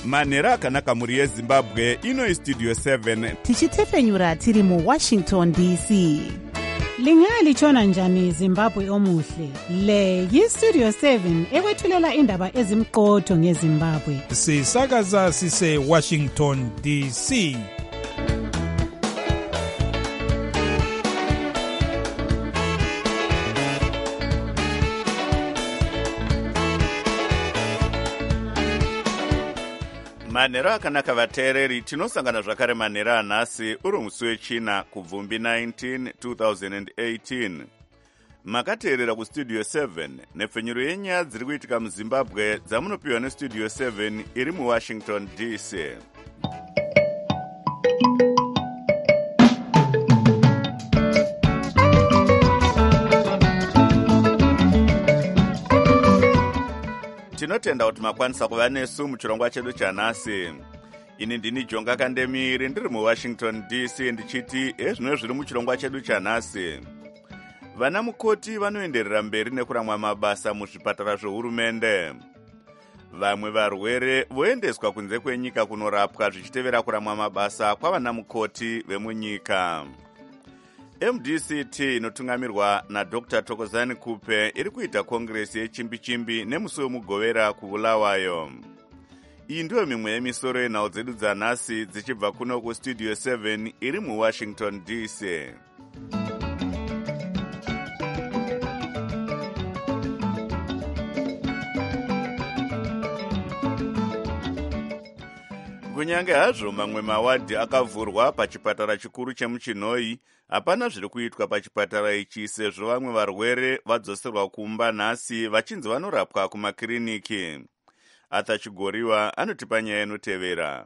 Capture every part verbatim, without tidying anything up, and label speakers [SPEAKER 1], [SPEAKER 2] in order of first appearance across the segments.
[SPEAKER 1] manhero akanaka mhuri yezimbabwe. Ino istudio seven
[SPEAKER 2] tichitefenyura tiri muwashington D C.
[SPEAKER 3] Lingalitshona njani Zimbabwe omuhle? Le yistudio seven ekwethulela indaba ezimqotho ngeZimbabwe.
[SPEAKER 4] Sisakaza sise Washington D C.
[SPEAKER 1] manhero akanaka vateereri, tinosangana zvakare manhero anhasi uri musi wechina kubvumbi nineteen two thousand eighteen. Makateerera kustudio seven nepfenyuro yenyaya dziri kuitika muzimbabwe dzamunopiwa nestudio seven iri muwashington D C. Tinotenda kuti makwanisa kuva nesu muchirongwa chedu chanhasi. Ini ndini Jonga Kandemiri ndiri muWashington D C ndichiti ezvino zviri muchirongwa chedu chanhasi. Vana mukoti vanoenderera mberi nekuramwa mabasa muzvipatara zvohurumende. Vamwe varwere voendeswa kunze kwenyika kunorapwa zvichitevera kuramwa mabasa kwavana mukoti vemunyika. M D C T inotungamirwa naDr Thokozani Kupe iri kuita kongresi yechimbi-chimbi nemusi wemugovera kuBulawayo. Iyi ndiyo mimwe yemisoro yenhau dzedu dzanhasi dzichibva kuno kustudio seven iri muWashington D C. Kunyange hazvo mamwe mawadhi akavhurwa pachipatara chikuru chemuChinoi, hapana zviri kuitwa pachipatara ichi sezvo vamwe varwere vadzoserwa kumba nhasi vachinzi vanorapwa kumakiriniki. Arthur Chigoriwa anotipa nyaya inotevera.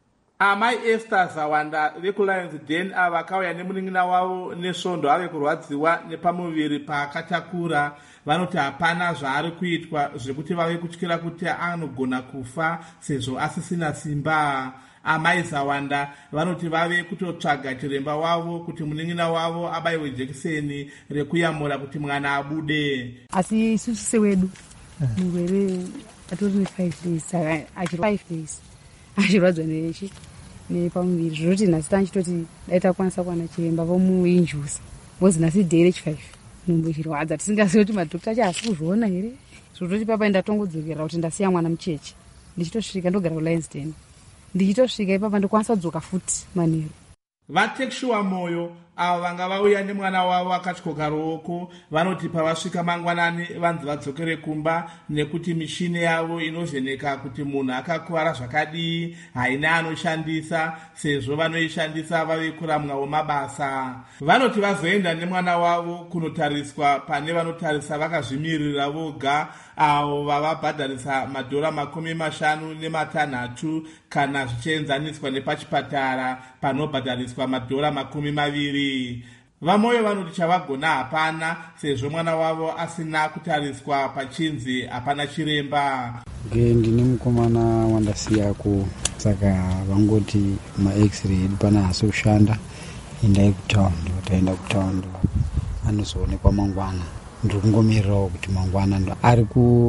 [SPEAKER 5] Amai Esther Zawanda vekuLions Den ava vakauya nemunin'ina wavo nesvondo ave kurwadziwa nepamuviri paakatakura, vanoti hapana zvaari kuitwa zvekuti vave kutyira kuti anogona kufa sezvo asisina simba. Amai Zawanda vanoti vave kutotsvaga chiremba wavo kuti munin'ina wavo abayiwe jekiseni rekuyamura kuti mwana abude.
[SPEAKER 6] Asi isusu sewedu mugwere atori ne five days achiri five days achirwadzwa nechi nepamuviri zvinoti nhasi tanchitoti dai takwanisa kuwana chiremba vomuinjusa vozi nhasi day rechifive nhumbu chirwadza tisingazivi kuti madhokita acho hasi kuzviona here. Zvototi papa ndatongodzokera kuti ndasiya mwana mucheche ndichitosvika ndogara kuLions Den ndichitosvika ipapa ndokwanisa kudzoka futi manheru.
[SPEAKER 5] Vatekeshuwa moyo avo vanga vauya nemwana wavo akatyoka ruoko vanoti pavasvika mangwanani vanzi vadzokere kumba nekuti mishini yavo inovheneka kuti munhu akakuwara zvakadii haina anoshandisa sezvo vanoishandisa vave kuramwawo mabasa. Vanoti vazoenda nemwana wavo kunotariswa pane vanotarisa vakazvimirira voga avo vavabhadharisa madhora makumi mashanu nematanhatu kana zvichienzaniswa nepachipatara panobhadhariswa madhora makumi maviri. Vamoyo vanoti chavagona hapana sezvo mwana wavo asina kutariswa pachinzi hapana chiremba.
[SPEAKER 7] Ndine mukomana wandasiyako saka vangoti ma-x-ray pana hasi kushanda endai kutaundi. Taenda kutaundi anozoonekwa mangwana. Ndiri kungomirirawo kuti mangwana ndo ari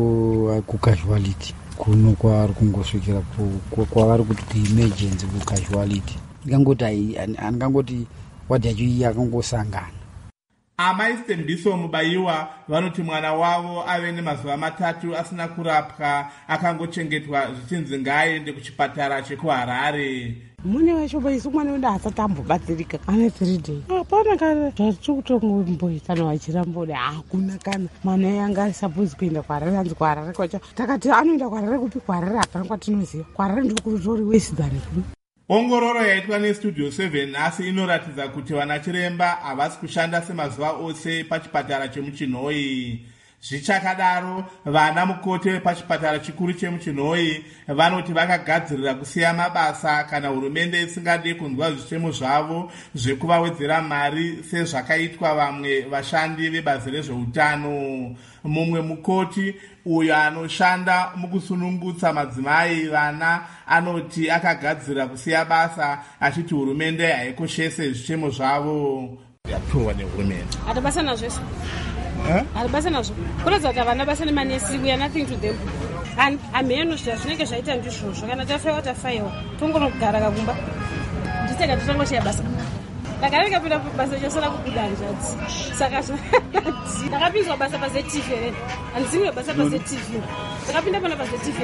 [SPEAKER 7] kukasuality kuno kwaari kungosvikira kwavari kuti kuemergency kukasuality. Ndingangoti handingangoti wadhi yacho iyi akangosangana.
[SPEAKER 5] Amai Stembiso Mubayiwa vanoti mwana wavo ave nemazuva matatu asina kurapwa akangochengetwa zvichinzi ngaaende kuchipatara chekuHarare.
[SPEAKER 2] Mune wacho baisu mwana wenda asati ambobatsirika ane three days. Hapana kana zvatikutongoita wachirambode hakuna kana mwana yanga supposed kuenda kuHarare anzi kuHarare kwacho takati anoenda kuHarare kupi kuHarare hapana kwatinoziva kuHarare ndikutori west than kuno.
[SPEAKER 5] Ongororo yaitwa nestudio seven asi inoratidza kuti vana chiremba havasi kushanda semazuva ose pachipatara chemuChinoi. Zvichakadaro vana mukoti wepachipatara chikuru chemuChinoi vanoti vakagadzirira kusiya mabasa kana hurumende isingadi kunzwa zvichemo zvavo zvekuvawedzera mari sezvakaitwa vamwe vashandi vebazi rezveutano. Mumwe mukoti uyo anoshanda mukusunungutsa madzimai vana anoti akagadzirira kusiya basa achiti hurumende haikoshese zvichemo zvavo. Yatorwa nehurumende.
[SPEAKER 8] Atibasa nazvo. Eh? Atibasa nazvo. Kuratidza kuti havana basa nemanesi, we are nothing to them. hamheno zvida zvinenge zvaita ndizvozvo kana tafaiwa tafaiwa tongonogara kakumba ndiseka totangoshaya basa ndakare kapinda basa chasara kubuda hanzvadzi saka ndakapinzwa basa pazetv reni handiziviwe basa pazetv ndakapinda pana pazetv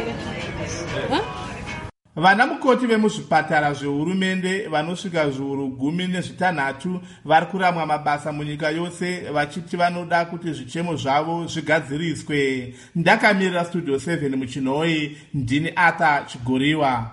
[SPEAKER 8] reni
[SPEAKER 5] vana mukoti vemuzvipatara zvehurumende vanosvika zviuru gumi nezvitanhatu vari kuramwa mabasa munyika yose vachiti vanoda kuti zvichemo zvavo zvigadziriswe. Ndakamirira studio seven muchinhoi, ndini Arthur Chigoriwa.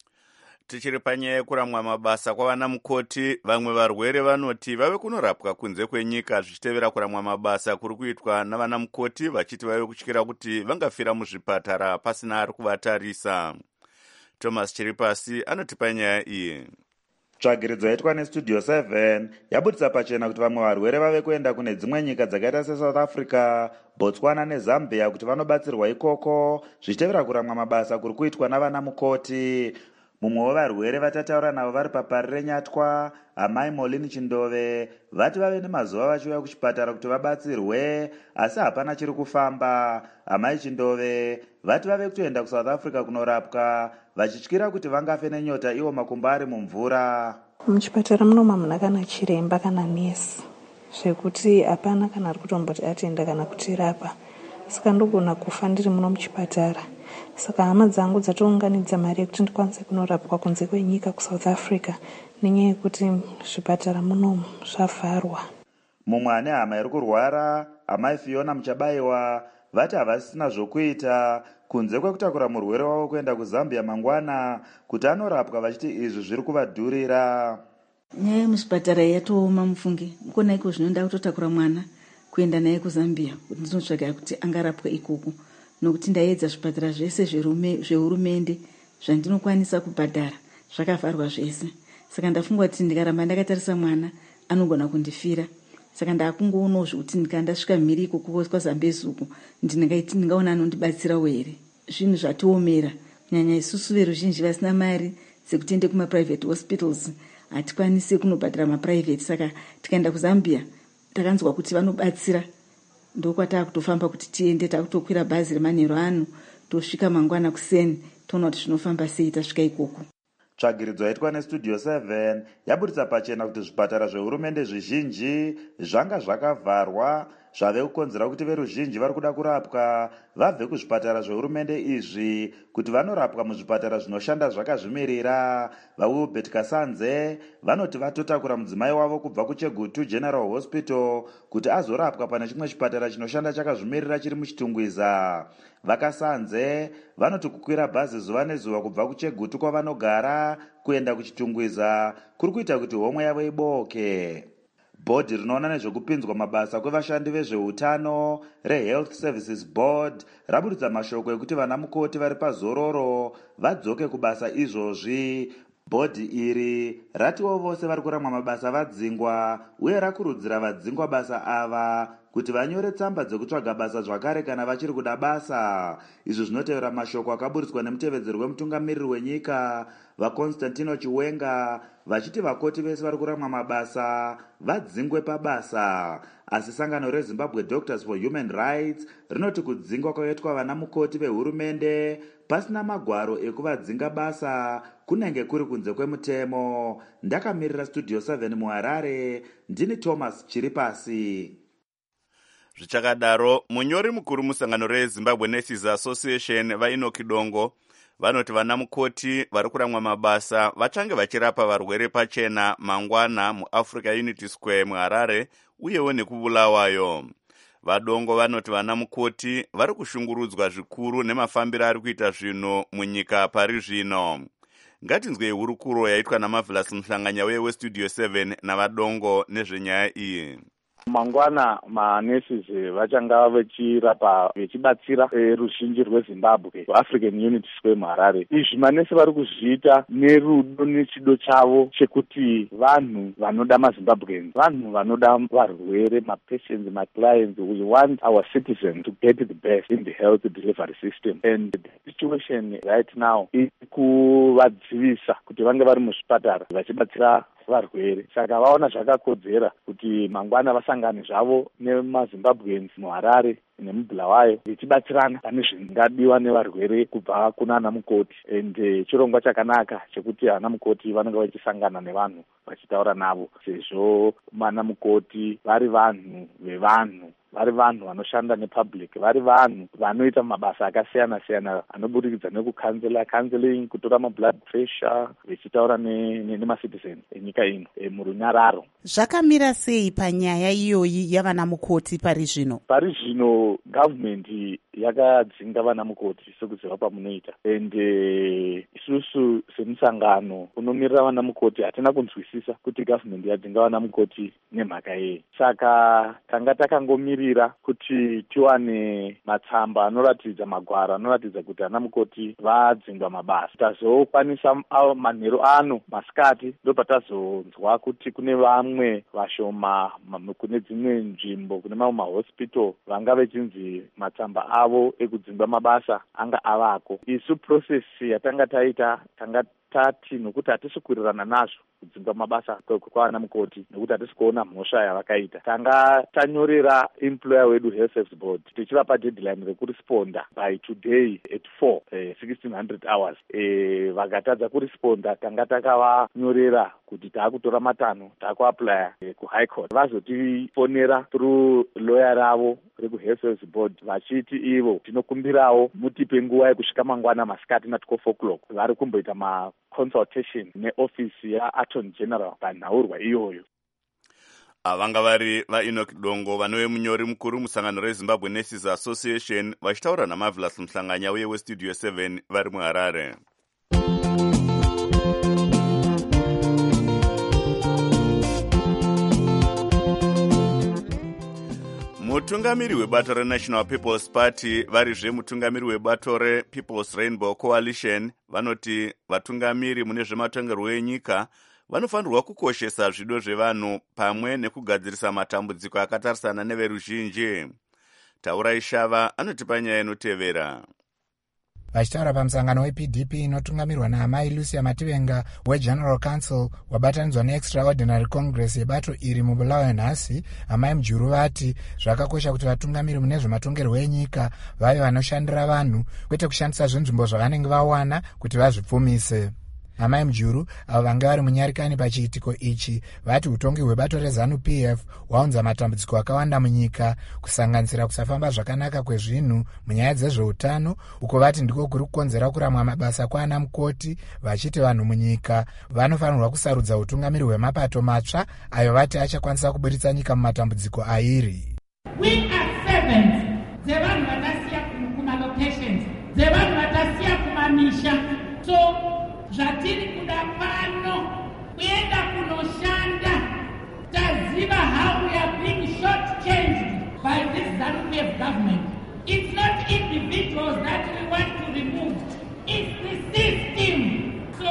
[SPEAKER 1] Tichiri panyaya yekuramwa mabasa kwavana mukoti, vamwe varwere vanoti vave kunorapwa kunze kwenyika zvichitevera kuramwa mabasa kuri kuitwa navana mukoti, vachiti vave kutyira kuti vangafira muzvipatara pasina ari kuvatarisa. Thomas Chiripasi anotipa nyaya iyi.
[SPEAKER 9] Tsvagiridzo yaitwa nestudio seven yabudisa pachena kuti vamwe varwere vave kuenda kune dzimwe nyika dzakaita seSouth Africa, Botswana neZambia kuti vanobatsirwa ikoko zvichitevera kuramwa mabasa kuri kuitwa navana mukoti. Mumwe wevarwere vatataura navo vari papari renyatwa, amai Molini Chindove, vati vave nemazuva vachiuya kuchipatara kuti vabatsirwe asi hapana chiri kufamba. Amai Chindove vati vave kutoenda kuSouth Africa kunorapwa vachityira kuti vangafe nenyota iwo makumbo ari mumvura.
[SPEAKER 10] Muchipatara munoma muna kana chiremba kana nesi zvekuti hapana kana ari kutomboti atenda kana kutirapa, saka ndogona kufa ndiri muno muchipatara. Saka hama dzangu dzatounganidza mari yekuti ndikwanise kunorapwa kunze kwenyika kuSouth Africa nenyaya yekuti zvipatara munomu zvavharwa.
[SPEAKER 9] Mumwe ane hama iri kurwara, amai Fiona Muchabayiwa, vati havasisina zvokuita kunze kwekutakura murwere wavo kuenda kuZambia mangwana kuti anorapwa vachiti izvi zviri kuvadhurira.
[SPEAKER 11] Nyaya yemuzvipatara yatooma mufunge, mukona iko zvinoda kutotakura mwana kuenda naye kuZambia kuti ndinotsvaga kuti angarapwa ikoko, nokuti ndaedza zvipatara zvese zvehurumende zvandinokwanisa kubhadhara zvakavharwa zvese. Saka ndafunga kuti ndikaramba ndakatarisa mwana anogona kundifira. Saka ndakungoonawo zvekuti ndikandasvika mhiri ikoko kwaZambezi uko ndingaiti ndingaona anondibatsirawo here. Zvinhu zvatiomera, kunyanya isusu veruzhinji vasina mari dzekuti kuma private hospitals hatikwanisi kunobhadhara maprivate. Saka tikaenda kuZambia takanzwa kuti vanobatsira, ndokwata kutofamba kuti tiende, takutokwira bhazi remanheru ano tosvika mangwana kuseni toona kuti zvinofamba sei tasvika ikoko.
[SPEAKER 9] Tsvagiridzo yaitwa nestudio seven yabudisa pachena kuti zvipatara zvehurumende zvizhinji zvanga zvakavharwa zvave kukonzera kuti veruzhinji vari kuda kurapwa vabve kuzvipatara zvehurumende izvi kuti vanorapwa muzvipatara zvinoshanda zvakazvimirira. VauBet Kasanze vanoti vatotakura mudzimai wavo kubva kuChegutu General Hospital kuti azorapwa pane chimwe chipatara chinoshanda chakazvimirira chiri muChitungwiza. Vakasanze vanoti kukwira bhazi zuva nezuva kubva kuChegutu kwavanogara kuenda kuChitungwiza kuri kuita kuti homwe yavo iboke. Bhodhi rinoona nezvekupinzwa mabasa kwevashandi vezveutano reHealth Services Board rabudisa mashoko ekuti vana mukoti vari pazororo vadzoke kubasa izvozvi. Bhodhi iri ratiwo vose vari kuramwa mabasa vadzingwa uye rakurudzira vadzingwa basa ava kuti vanyore tsamba dzekutsvaga basa zvakare kana vachiri kuda basa. Izvi zvinotevera mashoko akaburitswa nemutevedzeri wemutungamiriri wenyika vaConstantino Chiwenga vachiti vakoti vese vari kuramwa mabasa vadzingwe pabasa. Asi sangano reZimbabwe Doctors for Human Rights rinoti kudzingwa kwaitwa vana mukoti vehurumende pasina magwaro ekuvadzinga basa kunenge kuri kunze kwemutemo. Ndakamirira studio seven muHarare, ndini Thomas Chiripasi.
[SPEAKER 1] Zvichakadaro, munyori mukuru musangano reZimbabwe Nurses Association vaInoki Dongo vanoti vana mukoti vari kuramwa mabasa vachange vachirapa varwere pachena mangwana muAfrica Unity Square muHarare uyewo nekubulawayo. Vadongo vanoti vana mukoti vari kushungurudzwa zvikuru nemafambiro ari kuita zvino munyika pari zvino. Ngatinzwei hurukuro yaitwa naMarvelous Mhlanganya weStudio seven navadongo nezvenyaya iyi.
[SPEAKER 12] Mangwana manurses vachanga vachirapa vechibatsira ruzhinji rweZimbabwe African Unity Square muHarare. Izvi manesi vari kuzviita nerudo nechido chavo chekuti vanhu vanoda maZimbabweans, vanhu vanoda varwere, mapatients, maclients. We want our citizens to get the best in the health delivery system. And the situation right now is kuvadzivisa kuti vange vari muzvipatara vachibatsira varwere. Saka vaona zvakakodzera kuti mangwana vasangane zvavo nemazimbabweans muHarare nemubulawayo vechibatsirana pane zvingadiwa nevarwere kubva kuna ana mukoti. Ende chirongwa chakanaka chekuti ana mukoti vanenge vachisangana nevanhu vachitaura navo, sezvo mana mukoti vari vanhu vevanhu, vari vanhu vanoshanda nepublic, vari vanhu vanoita mabasa akasiyana siyana anoburikidza nekukanzela counseling, kutora mablood pressure, vechitaura nemacitizen enyika ino e, murunyararo.
[SPEAKER 13] Zvakamira sei panyaya iyoyi yavana mukoti pari zvino? Pari
[SPEAKER 12] zvino government yakadzinga vana mukoti sekuziva pamunoita, ende isusu semusangano unomirira vana mukoti hatina kunzwisisa kuti government yadzinga vana mukoti nemhaka yei. Saka tanga takangomirira kuti tiwane matsamba anoratidza, magwara anoratidza kuti ana mukoti vadzingwa mabasa. Tazokwanisa manheru ano masikati ndopatazonzwa kuti kune vamwe vashoma kune dzimwe nzvimbo, kune mamwe mahospital vanga vechinzi matsamba avo ekudzingwa mabasa anga avako. Isu process yatanga taita tanga tati nokuti hatisi kuwirirana nazvo kudzingwa mabasa kwavana mukoti, nokuti hatisi kuona mhosva yavakaita. Tanga tanyorera employer wedu health service board tichivapa deadline rekuresponda by today at four eh, sixteen hundred hours. Eh, vakatadza kuresponda tanga takavanyorera kuti taakutora matanho taakuaplya eh, kuhigh court. Vazotifonera through lawyer ravo reku health service board vachiti ivo tinokumbirawo mutipe nguva yekusvika mangwana masikati na twelve o'clock vari kumboita ma consultation neofisi yaattorney general panhaurwa iyoyo.
[SPEAKER 1] Avanga vari vaEnoch Dongo vanove munyori mukuru musangano reZimbabwe Nurses Association vachitaura naMarvelous Muhlanganya uye weStudio seven vari muHarare. Mutungamiri webato reNational People's Party varizve mutungamiri webato rePeople's Rainbow Coalition vanoti vatungamiri mune zvematongerwo enyika vanofanirwa kukoshesa zvido zvevanhu pamwe nekugadzirisa matambudziko akatarisana neveruzhinji. Taurai Shava anotipa nyaya inotevera.
[SPEAKER 14] Vachitaura pamusangano weP D P inotungamirwa naamai Lucia Mativenga weGeneral Council wabatanidzwa neExtraordinary Congress yebato iri mubulawayo nhasi, amai Mujuru vati zvakakosha kuti vatungamiri mune zvematongerwo enyika vave vanoshandira vanhu kwete kushandisa zvinzvimbo zvavanenge vawana kuti vazvipfumise. Amai Mujuru avo vanga vari munyarikani pachiitiko ichi vati utongi hwebato reZanu P F hwaunza matambudziko akawanda munyika, kusanganisira kusafamba zvakanaka kwezvinhu munyaya dzezveutano, uko vati ndiko kuri kukonzera kuramwa mabasa kwaana mukoti, vachiti vanhu munyika vanofanirwa kusarudza utungamiri hwemapato matsva ayo vati achakwanisa kuburitsa nyika mumatambudziko airi.
[SPEAKER 15] We are servants dzevanhu vatasiya kumalocations, dzevanhu vatasiya kumamisha. So zvatiri kuda pano kuenda kunoshanda, taziva how we are being shortchanged by this ZANU-P F government. It's not individuals that we want to remove, it's the system. So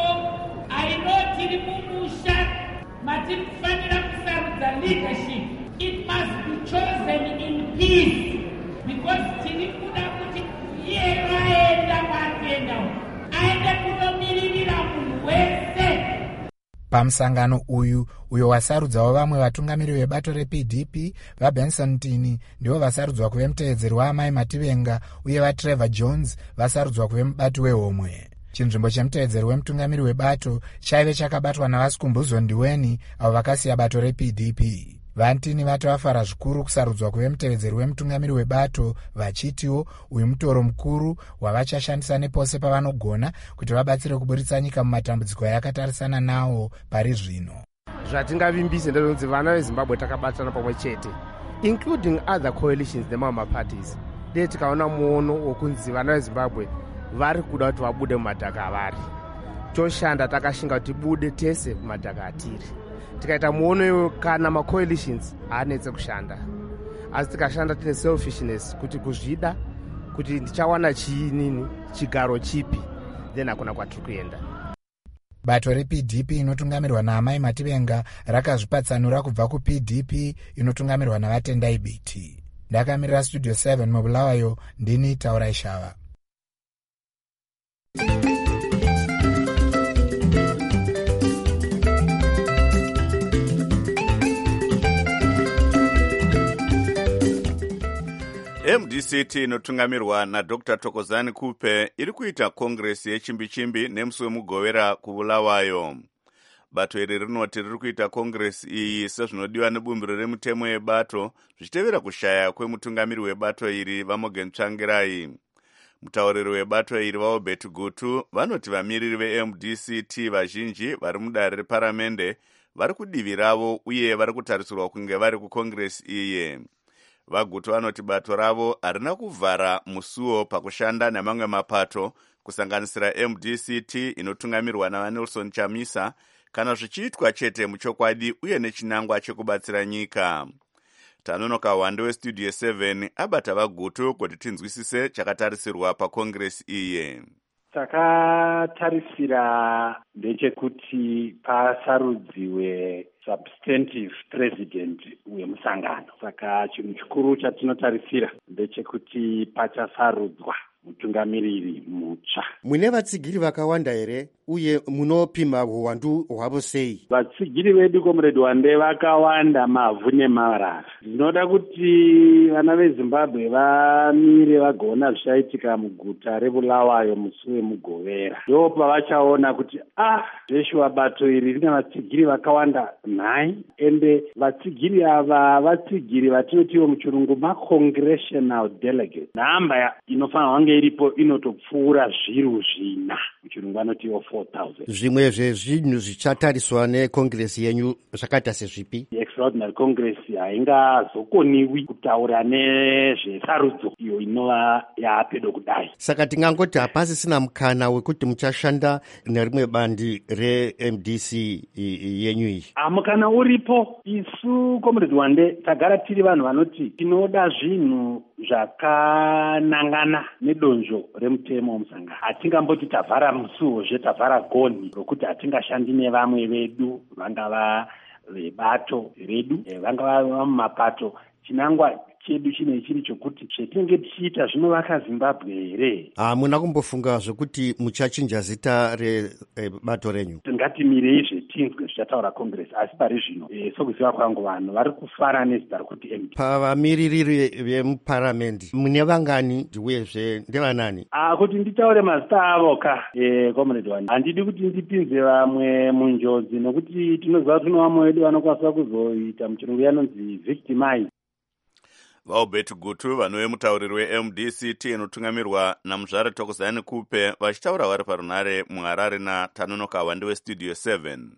[SPEAKER 15] I know tiri mumusha matiri kufanira kusarudza leadership. It must be chosen in peace, because tiri kuda kuti iye vaenda kwakuenda aende kunomiririra munhu wese.
[SPEAKER 14] Pamusangano uyu uyo wasarudzawo vamwe vatungamiri vebato reP D P vaBenson Tini ndivo vasarudzwa kuve muteedzeri waamai Mativenga, uye vaTrevor Jones vasarudzwa kuve mubati wehomwe. Chinzvimbo chemuteedzeri wemutungamiri webato chaive chakabatwa naVasikumbuzo Ndiweni avo vakasiya bato reP D P. Vantini vati vafara zvikuru kusarudzwa kuve mutevedzeri wemutungamiri webato, vachitiwo uyu mutoro mukuru wavachashandisa nepose pavanogona kuti vabatsire kuburitsa nyika mumatambudziko yakatarisana nawo pari zvino.
[SPEAKER 16] Zvatingavimbise ndezvekuti vana veZimbabwe takabatana pamwe chete, including other coalitions nemamwe parties. Dei tikaona muono wokunzi vana veZimbabwe vari kuda kuti vabude mumadhaka avari, toshanda takashinga kuti bude tese mumadhaka atiri. Tikaita muono iwo kana macoalitions haanetse kushanda, asi tikashanda tine selfishness kuti kuzvida kuti ndichawana chiinini chigaro chipi, then hakuna kwatiri kuenda.
[SPEAKER 14] Bato reP D P inotungamirwa naamai Mativenga rakazvipatsanura kubva kuP D P inotungamirwa naVatendai Biti. Ndakamirira Studio seven mubulawayo, ndini Taurai Shava.
[SPEAKER 1] M D C T inotungamirwa naDr Thokozani Kupe iri kuita kongresi yechimbi-chimbi nemusi wemugovera kuBulawayo. Bato iri rinoti riri kuita kongresi iyi sezvinodiwa nebumbiro remutemo yebato zvichitevera kushaya kwemutungamiri webato iri Vamogen Tsvangirai. Mutauriri webato iri vaObert Gutu vanoti vamiriri veM D C T vazhinji vari mudare reparamende vari kudivi ravo uye vari kutarisirwa kunge vari kukongresi iyi. Vagutu vanoti bato ravo harina kuvhara musuwo pakushanda nemamwe mapato kusanganisira M D C T inotungamirwa navaNelson Chamisa kana zvichiitwa chete muchokwadi uye nechinangwa chekubatsira nyika. Tanonoka Wande weStudio seven abata vagutu kuti tinzwisise chakatarisirwa pakongresi iyi.
[SPEAKER 17] Takatarisira ndechekuti pasarudziwe substantive president wemusangano. Saka chinhu chikuru chatinotarisira ndechekuti pachasarudzwa mutungamiriri mutsva.
[SPEAKER 18] Mune vatsigiri vakawanda here uye munopima uwandu hwavo sei?
[SPEAKER 17] Vatsigiri vedu Comrade Wande vakawanda mavhu nemarara. Ndinoda kuti vana veZimbabwe vamire vagoona zvichaitika muguta reBulawayo musi wemugovera. Ndo pavachaona kuti ah Joshua bato iri rina vatsigiri vakawanda nhai, ende vatsigiri ava vatsigiri vatinotiwo muchirungu ma-congressional delegate. Nhamba inofanirwa kunge iripo inotopfuura zviru zvina, muchirungu anotiwo four thousand.
[SPEAKER 18] Zvimwe zvezvinhu zvichatariswa nekongresi yenyu zvakaita sezvipi?
[SPEAKER 17] Extraordinary Congress haingazokoniwi kutaura nezvesarudzo iyo inova yapedo kudai.
[SPEAKER 18] Saka tingangoti hapasisina mukana wekuti muchashanda nerimwe bandi reM D C yenyu iyi?
[SPEAKER 17] Mukana uripo. Isu Comrade Wande tagara tiri vanhu vanoti tinoda zvinhu zvakanangana nedonzvo remutemo womusangano. Hatingamboti tavhara musuwo zvetavhara gonhi rokuti hatingashandi nevamwe vedu vangava vebato redu vangava mumapato. Chinangwa chedu chine chiri chokuti zvetinenge tichiita zvinovaka Zimbabwe here.
[SPEAKER 18] Hamuna kumbofunga zvokuti muchachinja zita rebato renyu?
[SPEAKER 17] Ngatimirei zvetinzwe zvichataura kongresi, asi pari zvino sokuziva kwangu vanhu vari kufara nezita rokuti M D.
[SPEAKER 18] Pavamiriri vemuparamendi mune vangani uyezve ndevanani?
[SPEAKER 17] Kuti nditaure mazita avo ka Comrade Wande, handidi kuti ndipinze vamwe munjodzi nokuti tinoziva kuti tino vamwe vedu vanokwanisa kuzoita muchirungu yanonzi victimize.
[SPEAKER 1] VaObert Gutu vanove mutauriri weM D C T inotungamirwa naMuzvare Thokozani Kupe vachitaura vari parunare muHarare naTanonoka Wande weStudio seven.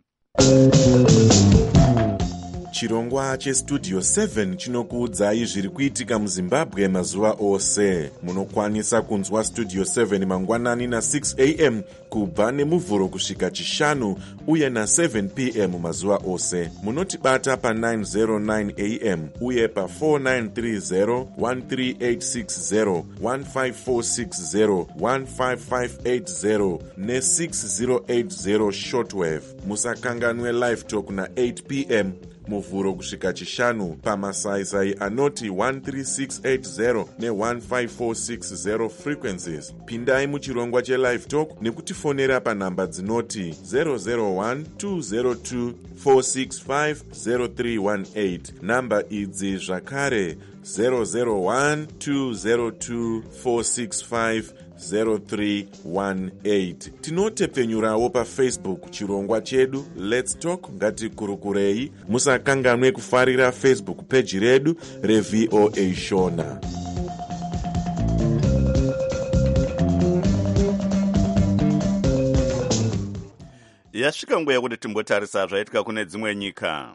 [SPEAKER 19] Chirongwa cheStudio seven chinokuudzai zviri kuitika muZimbabwe mazuva ose. Munokwanisa kunzwa Studio seven mangwanani na six a m kubva nemuvhuro kusvika chishanu uye na seven p m mazuva ose. Munotibata pa nine oh nine a m uye pa four nine three zero, one three eight six zero, one five four six zero, one five five eight zero ne six zero eight zero shortwave. Musakanganwe live talk na eight p m muvhuro kusvika chishanu pamasaisai anoti one three six eight zero ne one five four six zero frequencies. Pindai muchirongwa chelive talk nekutifonera panhamba dzinoti zero zero one two zero two four six five zero three one eight. Namba idzi zvakare zero zero one two zero two four six five zero three one eight. Tinotepfenyurawo paFacebook chirongwa chedu Let's Talk ngatikurukurei. Musakanganwe kufarira Facebook page redu reV O A Shona.
[SPEAKER 1] Yasvika nguva yekuti timbotarisa zvaitika kune dzimwe nyika.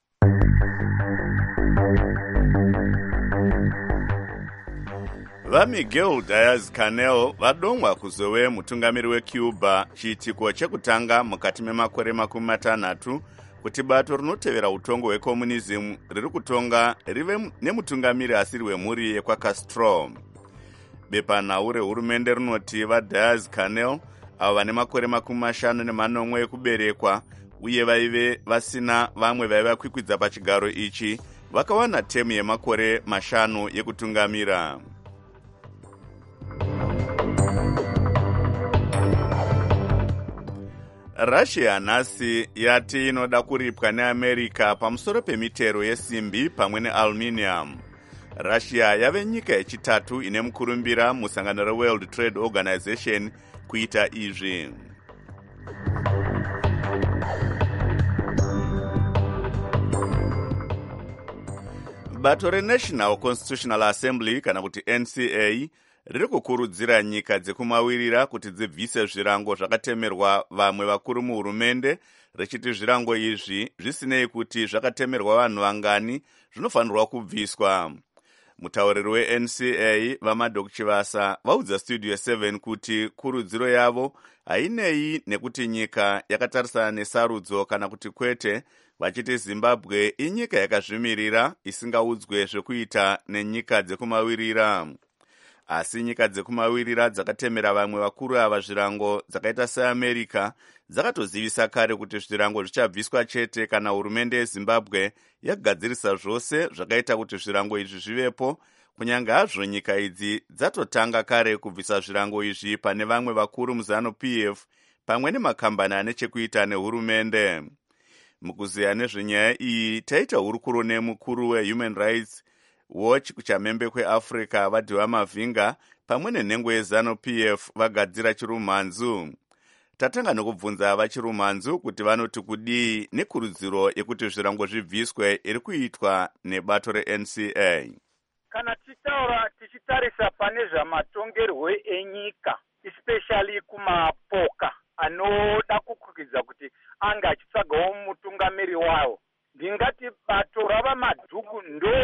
[SPEAKER 1] VaMiguel Diaz-Canel vadomwa kuzove mutungamiri weCuba chiitiko chekutanga mukati memakore makumi matanhatu kuti bato rinotevera utongo hwekomunism riri kutonga rive nemutungamiri asiri wemhuri yekwaCastro. Bepanhau rehurumende rinoti vaDiaz-Canel avo vane makore makumi mashanu nemanomwe ekuberekwa uye vaive vasina vamwe vaivakwikwidza pachigaro ichi vakawana temu yemakore mashanu yekutungamira. Russia nhasi yati inoda kuripwa neAmerica pamusoro pemitero yesimbi pamwe nealuminium. russia yave nyika yechitatu ine mukurumbira musangano reworld trade organization kuita izvi. Bato reNational Constitutional Assembly kana kuti N C A riri kukurudzira nyika dzekumawirira kuti dzibvise zvirango zvakatemerwa vamwe vakuru muhurumende, richiti zvirango izvi zvisinei kuti zvakatemerwa vanhu vangani zvinofanirwa kubviswa. Mutauriri we-N C A vaMadok Chivasa vaudza Studio seven kuti kurudziro yavo hainei nekuti nyika yakatarisana nesarudzo kana kuti kwete, vachiti Zimbabwe inyika yakazvimirira isingaudzwe zvekuita nenyika dzekumawirira. Asi nyika dzekumawirira dzakatemera vamwe vakuru ava zvirango dzakaita seAmerica dzakatozivisa kare kuti zvirango zvichabviswa chete kana hurumende yeZimbabwe yagadzirisa zvose zvakaita kuti zvirango izvi zvivepo, kunyange hazvo nyika idzi dzatotanga kare kubvisa zvirango izvi pane vamwe vakuru muZanu-P F pamwe nemakambani ane chekuita nehurumende. Mukuziya nezvenyaya iyi taita hurukuro nemukuru weHuman Rights Watch kuchamhembe kweAfrica vadhiwa Mavhinga pamwe nenhengo yeZanu-P F vagadzira chirumhanzu. Tatanga nokubvunza vachirumhanzu kuti vanoti kudii nekurudziro yekuti zvirango zvibviswe iri kuitwa nebato reN C A.
[SPEAKER 20] Kana tichitaura tichitarisa pane zvamatongerwo enyika, especially kumapoka anoda kukwikidza kuti anga achitsvagawo mutungamiri wawo, ndingati bato ravaMadhuku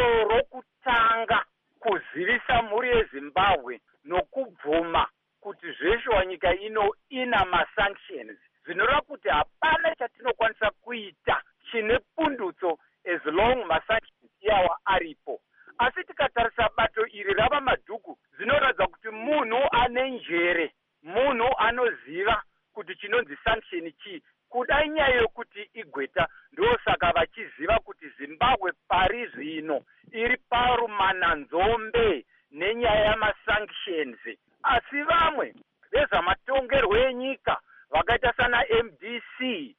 [SPEAKER 20] ndorokutanga kuzivisa mhuri yeZimbabwe nokubvuma kuti zveshuwa nyika ino ina masanctions, zvinoreva kuti hapana chatinokwanisa kuita chine pundutso as long masanctions iyawa aripo. Asi tikatarisa bato iri ravaMadhuku zvinoratidza kuti munhu ane njere, munhu anoziva kuti chinonzi sanction chii, kudai nyaya yokuti igweta ndosaka vachiziva kuti Zimbabwe pari zvino iri parumananzombe nenyaya yamasanctions. Asi vamwe vezamatongerwo enyika vakaita sana M D C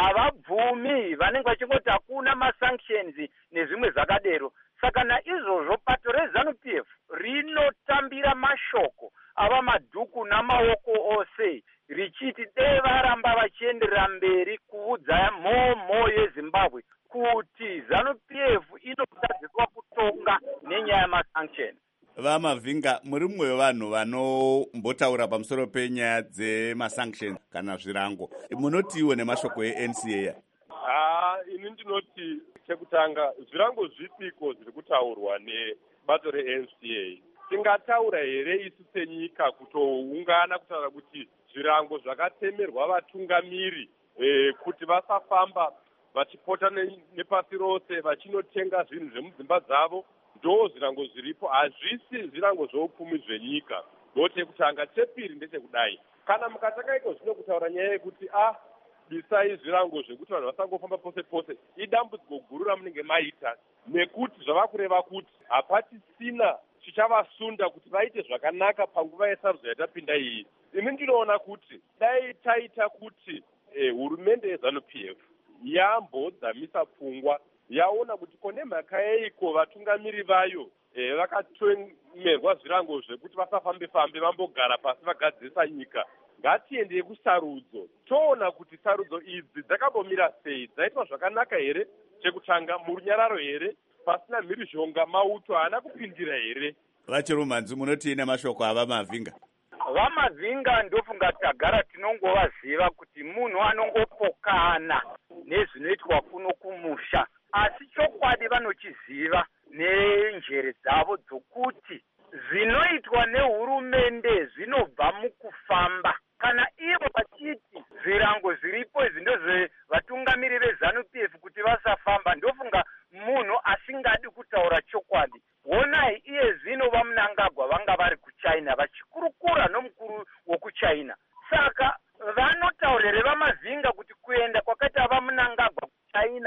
[SPEAKER 20] havabvumi, vanenge vachingoti hakuna masanctions nezvimwe zvakadero. Saka naizvozvo bato reZanu-P F rinotambira mashoko avaMadhuku namaoko ose richiti dei varamba vachienderera mberi kuudza mhomho yeZimbabwe kuti ZANU-P F inotadziswa kutonga nenyaya yamasanctions.
[SPEAKER 1] VaMavhinga, muri mumwe wevanhu vanombotaura pamusoro penyaya dzemasanctions kana zvirango, munotiwo nemashoko eN C A?
[SPEAKER 21] Ah, ini ndinoti chekutanga zvirango zvipiko zviri kutaurwa nebato reN C A. Tingataura here isu senyika kutoungana kutaura kuti zvirango zvakatemerwa vatungamiri eh, kuti vasafamba vachipota nepasi rose vachinotenga zvinhu zvemudzimba dzavo, ndo zvirango zviripo, hazvisi zvirango zveupfumi zvenyika. Ndotekutanga. Chepiri ndechekudai, kana mukatanga iko zvino kutaura nyaya yekuti ah bisai zvirango zvekuti vanhu vasangofamba pose pose, idambudziko guru ramunenge maita, nekuti zvava kureva kuti hapatisina chichavasunda kuti vaite zvakanaka panguva yesarudzo yatapinda iyi. Ini ndinoona kuti dai taita kuti eh, hurumende yeZanu-P F yambodzamisa pfungwa, yaona kuti kone mhaka yeiko vatungamiri vayo eh, vakatomerwa zvirango zvekuti vasafambe fambe vambogara pasi vagadzirisa nyika. Ngatiendei kusarudzo, toona kuti sarudzo idzi dzakambomira sei, dzaitwa zvakanaka here, chekutanga murunyararo here, pasina mhirizhonga mauto haana kupindira here.
[SPEAKER 1] Vachirumhanzu, munoti nemashoko avaMavhinga?
[SPEAKER 20] VaMavhinga ndofunga tagara tinongovaziva kuti munhu anongopokana nezvinoitwa kuno kumusha, asi chokwadi vanochiziva nenjere dzavo dzokuti zvinoitwa nehurumende zvinobva mukufamba. Kana ivo vachiti zvirango zviripo izvi ndozvevatungamiri veZanu-P F kuti vasafamba, ndofunga munhu asingadi kutaura chokwadi. Honai iye zvino vaMnangagwa vanga vari kuChina vachikurukura nomukuru wokuChina. Saka vanotaurire vaMavhinga kuti kuenda kwakaita vaMnangagwa kuChina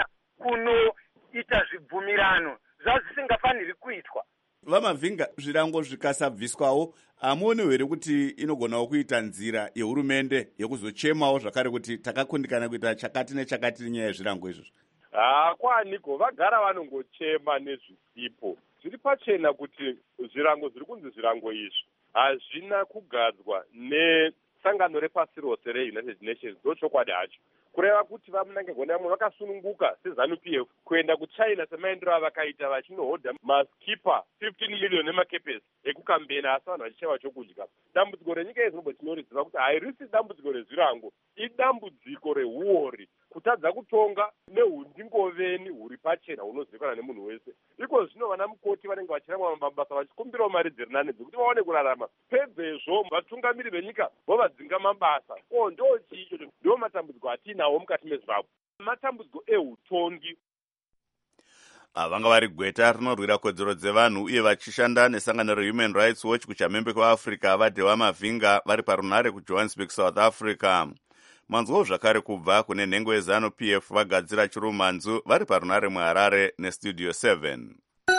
[SPEAKER 20] kunoita zvibvumirano zvazvisingafaniri kuitwa.
[SPEAKER 1] VaMavhinga, zvirango zvikasabviswawo, hamuoni here kuti inogonawo kuita nzira yehurumende yekuzochemawo zvakare kuti takakundikana kuita chakati nechakati nenyaya yezvirango izvozvo?
[SPEAKER 21] Haa, kwaniko vagara vanongochema nezvisipo. zviri pachena kuti zvirango zviri kunzi zvirango izvi hazvina kugadzwa nesangano repasi rose reunited nations. Ndochokwadi hacho kureva kuti vamunange gona munhu vakasununguka sezanu P F kuenda kuchina semaendero avakaita vachinohodha maskipa fifteen million emakepesi ekukambena asi vanhu vachichaiwa chokudya. Dambudziko renyika yezimbabwe tinoriziva kuti hairisi dambudziko rezvirango, idambudziko reuori, kutadza kutonga neundingoveni huri pachena hunozivikanwa nemunhu wese. Iko zvino vana mukoti vanenge vachiramwa mabasa vachikumbirawo mari dziri nane dzekuti vaone kurarama. Pedzezvo vatungamiri venyika vovadzinga mabasa. Ko ndo chicho ndo matambudziko atinawo mukati meZimbabwe, matambudziko eutongi.
[SPEAKER 1] Vanga vari gweta rinorwira kodzero dzevanhu uye vachishanda nesangano reHuman Rights Watch kuchamhembe kweAfrica vaDhewa Mavhinga vari parunare kuJohannesburg, South Africa. Manzwawo zvakare kubva kune nhengo yezanu P F vagadzira chirumanzu vari parunare muHarare neStudio seven.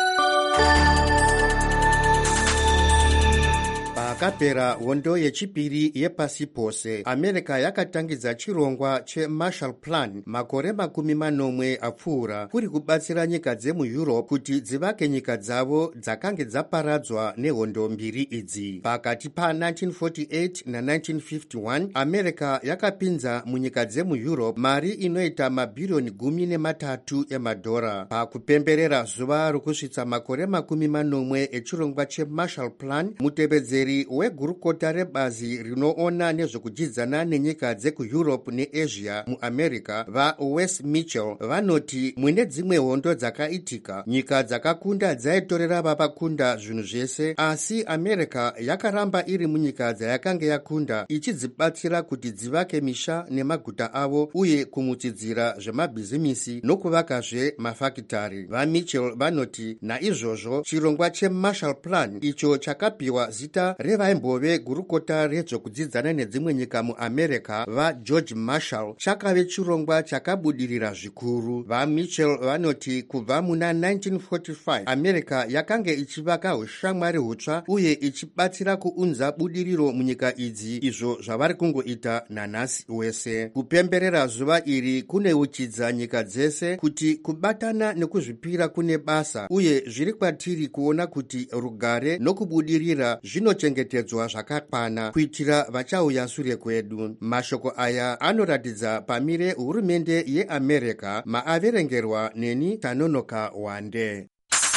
[SPEAKER 18] Pakapera hondo yechipiri yepasi pose, America yakatangidza chirongwa cheMarshall Plan makore makumi manomwe apfuura kuri kubatsira nyika dzemuEurope kuti dzivake nyika dzavo dzakange dzaparadzwa nehondo mbiri idzi. Pakati pa-nineteen forty-eight na-nineteen fifty-one, America yakapinza munyika dzemuEurope mari inoita mabhirioni gumi nematatu emadhora pakupemberera zuva rokusvitsa makore makumi manomwe echirongwa cheMarshall Plan. Mutevedzeri wegurukota rebazi rinoona nezvekudyidzana nenyika dzekuEurope neAsia muAmerica vaWes Mitchell vanoti mune dzimwe hondo dzakaitika nyika dzakakunda dzaitorera vapakunda zvinhu zvese, asi America yakaramba iri munyika dzayakanga yakunda ichidzibatsira kuti dzivake misha nemaguta avo uye kumutsidzira zvemabhizimisi nokuvakazve mafakitari. VaMitchell vanoti naizvozvo chirongwa cheMarshall Plan icho chakapiwa zita revaimbove gurukota rezvekudzidzana nedzimwe nyika muAmerica vaGeorge Marshall chakave chirongwa chakabudirira zvikuru. VaMitchell vanoti kubva muna nineteen forty-five America yakanga ichivaka ushamwari hutsva uye ichibatsira kuunza budiriro munyika idzi, izvo zvavari kungoita nanhasi wese. Kupemberera zuva iri kuneukidza nyika dzese kuti kubatana nekuzvipira kune basa uye zviri kwatiri kuona kuti rugare nokubudirira zvinochengetedzwa zvakakwana kuitira vachauya sure kwedu. Mashoko aya anoratidza pamire hurumende yeAmerica maaverengerwa neni Tanonoka Wande.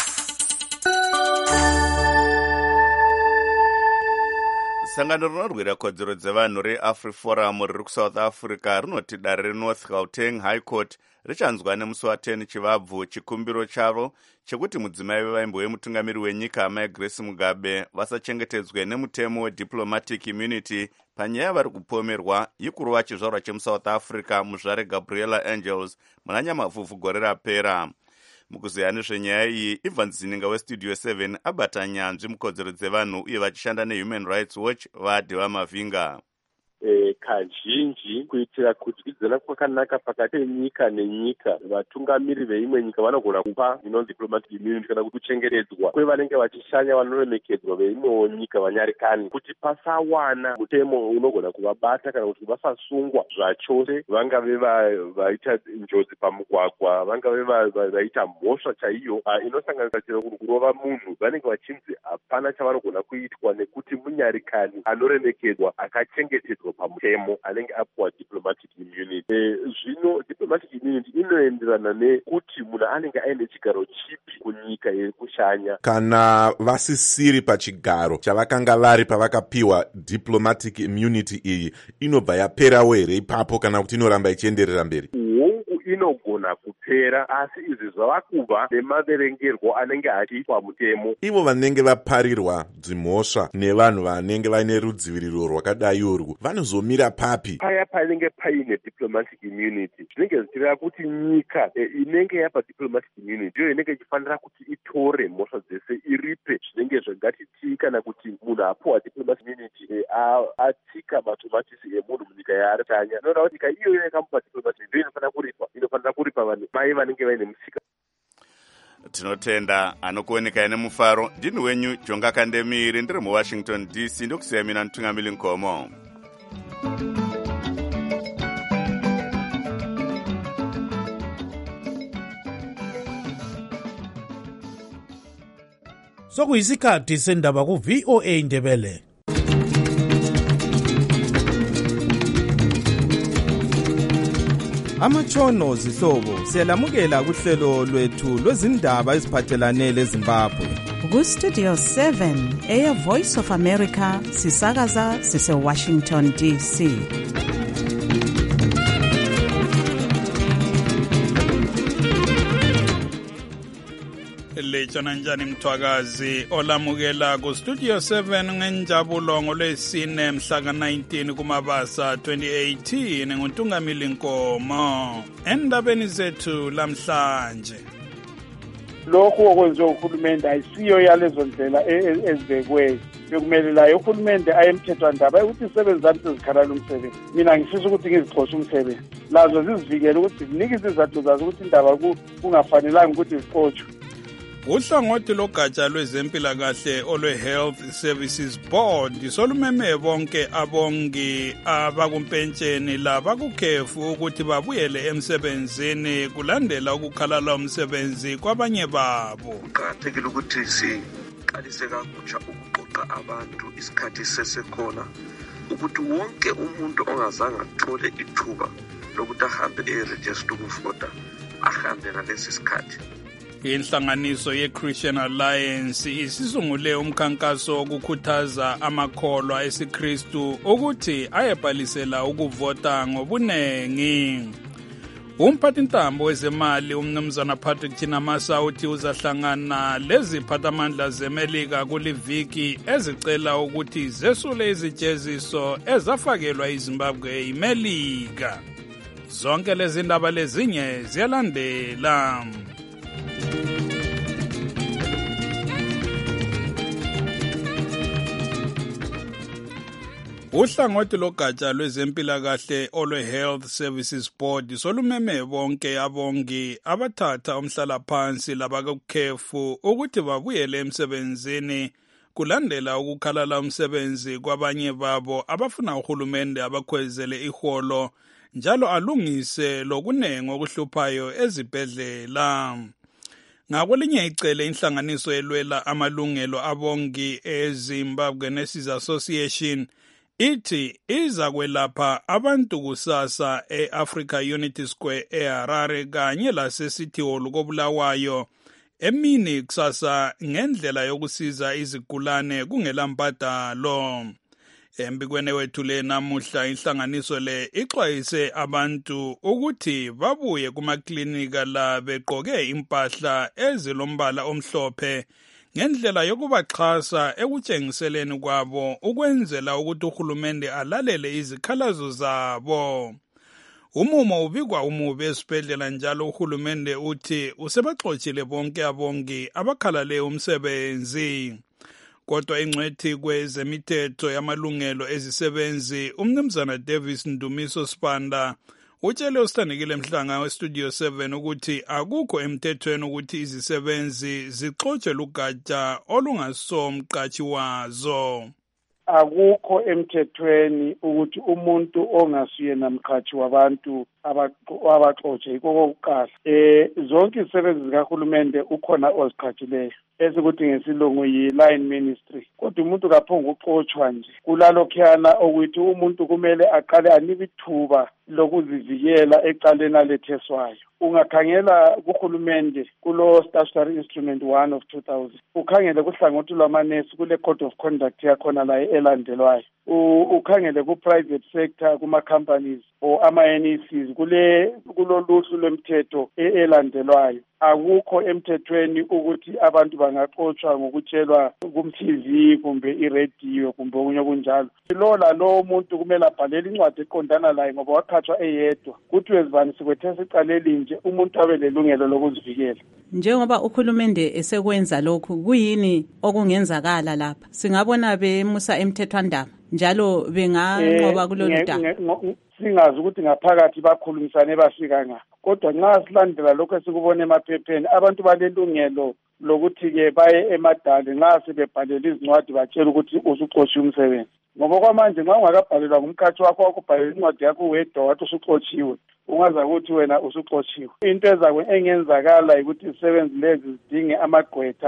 [SPEAKER 1] Sangano rinorwira kodzero dzevanhu reAfriforum riri kuSouth Africa rinoti dare reNorth Gauteng High Court richanzwa nemusi wa10 chivabvu chikumbiro chavo chekuti mudzimai vevaimbo vemutungamiri wenyika amai Grace Mugabe vasachengetedzwe nemutemo wediplomatic immunity panyaya vari kupomerwa ikuru wachizvarwa chemuSouth Africa muzvare Gabriela Angels muna Nyamavhuvhu gore rapera. Mukuziya nezvenyaya iyi, Ivan Zininga weStudio seven abata nyanzvi mukodzero dzevanhu uye vachishanda neHuman Rights Watch vaDhewa Mavhinga.
[SPEAKER 21] E, kazhinji kuitira kudyidzana kwakanaka pakati penyika nenyika, vatungamiri veimwe nyika vanogona kupa inonzi diplomatic immunity kana kuchengetedzwa kwevanenge vachishanya vanoremekedzwa veimwewo nyika vanyarikani, kuti pasawana mutemo unogona kuvabata kana kuti vasasungwa zvachose, vangave vaita njodzi pamugwagwa, vangave vaita mhosva chaiyo inosanganisa chero kurova munhu, vanenge vachinzi hapana chavanogona kuitwa nekuti munyarikani anoremekedzwa akachengetedzwa pamutemo anenge apuwa diplomatic immunity. E, zvino diplomatic immunity inoenderana nekuti munhu anenge aine chigaro chipi kunyika yekushanya.
[SPEAKER 19] Kana vasisiri pachigaro chavakanga vari pavakapiwa diplomatic immunity iyi, inobva yaperawo here ipapo kana kuti inoramba ichienderera mberi?
[SPEAKER 21] Inogona kupera, asi izvi zvava kuva nemaverengerwo anenge achiitwa mutemo.
[SPEAKER 19] Ivo vanenge vaparirwa dzimhosva nevanhu vanenge vaine rudziviriro rwakadai urwu vanozomira papi?
[SPEAKER 21] Paya panenge paine diplomatic immunity zvinenge zvichireva kuti nyika e, inenge yapa diplomatic immunity ndiyo inenge ichifanira kuti itore mhosva dzese iripe zvinenge zvangatitii kana kuti munhu apuwa diplomatic immunity e, atsika matomatisi emunhu munyika yaari tanya. Inoda kuti nyika iyoyo yakamupa diplomatic ndiyo inofanira kuripa inofanira kuripa vanhu mai vanenge vaine musika.
[SPEAKER 1] Tinotenda anokuoneka ine mufaro. Ndini wenyu Jonga Kandemiri ndiri muWashington D C ndokusiya mina Ntungamili Nkomo.
[SPEAKER 4] sokuyisikhathi sendaba ku-V O A Ndebele.
[SPEAKER 3] Amatshono zihlobo siyalamukela kuhlelo lwethu lwezindaba eziphathelane leZimbabwe.
[SPEAKER 13] Ku-Studio seven, Air Voice of America, sisakaza sise-Washington D C.
[SPEAKER 4] Lechona njani mthwakazi olamukela ku-Studio seven ngenjabulo ngolwesine mhla ka-nineteen kumabasa twenty eighteen nguNtungamili Nkomo. Endabeni zethu lamhlanje,
[SPEAKER 22] lokhu okwenziwa uhulumende ayisiyo yalezo ndlela ezibekwe bekumele layo uhulumende ayemthethwandaba ukuthi isebenzi zami sezikhalala umsebenzi. Mina ngifisa ukuthi ngizixoshe umsebenzi, lazo zizivikele ukuthi zinike izizathu zazo ukuthi indaba kungafanelanga ukuthi zixotshwe.
[SPEAKER 4] Uhlangothi logatsha lwezempilakahle olwe-Health Services Board solumeme bonke abongi abakumpentsheni labakukhefu ukuthi babuyele emsebenzini kulandela ukukhalala umsebenzi kwabanye babo.
[SPEAKER 23] Kuqakathekile ukuthi siqalise kabutsha ukuqoqa abantu isikhathi sesekhona ukuthi wonke umuntu ongazange athole ithuba lokuthi ahambe e-register ukuvota ahambe ngalesi sikhathi.
[SPEAKER 4] Inhlanganiso ye-Christian Alliance isisungule umkhankaso wokukhuthaza amakholwa esiKristu ukuthi ayebhalisela ukuvota ngobunengi. Umphathintambo wezemali umnumzana Patrick Chinamasa uthi uzahlangana leziphathamandla zeMelika kuliviki ezicela ukuthi zesule izijeziso ezafakelwa iZimbabwe iMelika. Zonke lezi ndaba lezinye ziyalandela. Uhlangothi logatsha lwezempilakahle olwe-Health Services Board solumeme bonke abongi abathatha umhlalaphansi labakukhefu ukuthi babuyele emsebenzini kulandela ukukhalala umsebenzi kwabanye babo abafuna uhulumende abakhwezele iholo njalo alungise lokunengi okuhluphayo ezibhedlela. Ngakwelinye icele inhlanganiso elwela amalungelo abongi eZimbabwe Nurses Association ithi iza kwelapha abantu kusasa e-Africa Unity Square eHarare kanye lase-City Hall koBulawayo emini kusasa ngendlela yokusiza izigulane kungelambadalo. Embikweni wethu le namuhla inhlanganiso le ixwayise abantu ukuthi babuye kumaklinika la begqoke impahla ezilombala omhlophe ngendlela yokubaxhasa ekutshengiseleni kwabo ukwenzela ukuthi uhulumende alalele izikhalazo zabo. Umumo ubikwa umubi esibhedlela njalo uhulumende uthi usebaxotshile bonke abongi abakhalale umsebenzi. Kodwa ingcwethi kwezemithetho yamalungelo ezisebenzi umnumzana Davis Ndumiso Spanda utshele usithandekile Mhlanga weStudio seven ukuthi akukho emthethweni ukuthi izisebenzi zixotshwe lugatsha olungasomqatshi wazo.
[SPEAKER 22] Akukho emthethweni ukuthi umuntu ongasuye namqhathi wabantu abaxotshe yiko kokuqala. Eh zonke izisebenzi zikahulumende ukhona oziqhathileyo esikuthi ngesilungu yi-line ministry. Kodwa umuntu kaphonga uxotshwa nje. Kulalokhiyana ukuthi umuntu kumele aqale anikwe ithuba lokuzivikela ecaleni aletheswayo. Ungakhangela kuhulumende kulo statutory instrument one of two thousand. Ukhangele kuhlangothi lwamanesi kule code of conduct yakhona la elandelwayo. Ukhangele ku-private sector kuma-companies or ama-N E Cs kule kuloluhlu lwemthetho elandelwayo. Akukho emthethweni ukuthi abantu bangaxotshwa ngokutshelwa kum-T V kumbe i-radio kumbe okunye okunjalo. Lo lalo muntu kumele abhalele incwadi eqondana laye ngoba wakhathwa eyedwa. Kuthi wezibani sikwethesa icala elinje umuntu abe lelungelo lokuzivikela.
[SPEAKER 24] Njengoba uhulumende esekwenza lokhu kuyini okungenzakala lapha? Singabona bemusa emthethwandaba njalo benganqoba kulolu daba.
[SPEAKER 22] Singazi ukuthi ngaphakathi bakhulumisane bafika nga. Kodwa nxa silandela lokho esikubona emaphepheni abantu balelungelo lokuthi-ke baye emadali nxa sebebhalela izincwadi batshela ukuthi usuxotshe umsebenzi. Ngoba kwamanje nxa ungakabhalelwa ngumkhathi wakho wakubhalela incwadi yakho wedwa wathi usuxotshiwe ungaza ukuthi wena usuxotshiwe. Into ezakwe engenzakala ukuthi izisebenzi lezi zidinge amagqwetha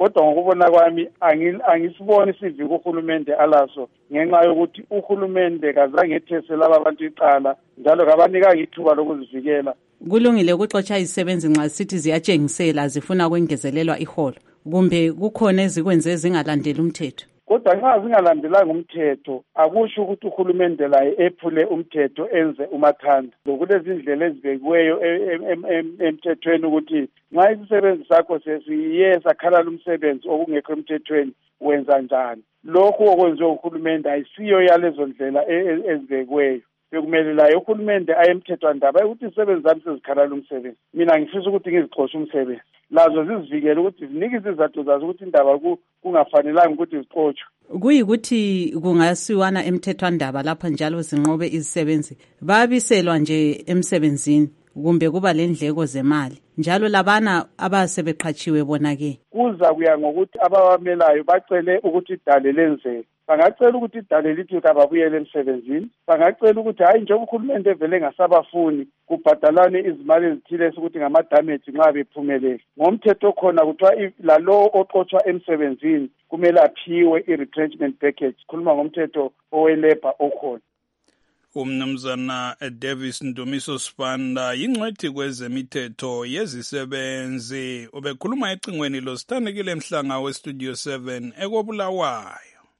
[SPEAKER 22] kodwa ngokubona kwami angisiboni isiviko uhulumende alaso ngenxa yokuthi uhulumende kazange ethese laba bantu icala njalo kabanikanga ithuba lokuzivikela.
[SPEAKER 24] Kulungile ukuxotsha izisebenzi nxa sithi ziyatshengisela zifuna ukwengezelelwa iholo kumbe kukhona ezikwenze zingalandeli umthetho.
[SPEAKER 22] Kodwa nxa zingalandelanga umthetho akusho ukuthi uhulumende laye ephule umthetho enze umathanda. Kulezi ndlela ezibekiweyo emthethweni ukuthi nxa isisebenzi sakho sesiye sakhalala umsebenzi okungekho emthethweni wenza njani. Lokhu okwenziwe uhulumende ayisiyo yalezo ndlela ezibekiweyo. Bekumele laye uhulumende ayemthethwandaba ukuthi izisebenzi zami sezikhalala umsebenzi. Mina ngifisa ukuthi ngizixoshe umsebenzi. Lazo zizivikele ukuthi zinike izizathu zazo ukuthi indaba kungafanelanga ukuthi zixotshwe.
[SPEAKER 24] Kuyikuthi kungasiwana emthethwandaba lapha njalo zinqobe izisebenzi babiselwa nje emsebenzini kumbe kuba lendleko zemali njalo labana abasebeqhatshiwe bona ke
[SPEAKER 22] kuza kuya ngokuthi abawamelayo bacele ukuthi idale lenzeke. Bangacela ukuthi idale lithi kababuyele emsebenzini. Bangacela ukuthi hayi njengoba uhulumende evele ngasabafuni kubhadalane izimali ezithile ukuthi ngama-damage nxa bephumelele. Ngomthetho okhona kuthiwa lalo oxotshwa emsebenzini kumele aphiwe i-retrenchment package. Khuluma ngomthetho owelebha okhona.
[SPEAKER 4] Umnumzana Davis Ndumiso Sibanda yingcwethi kwezemithetho yezisebenzi ubekhuluma ecingweni losithandekile Mhlanga westudio seven ekobulawayo.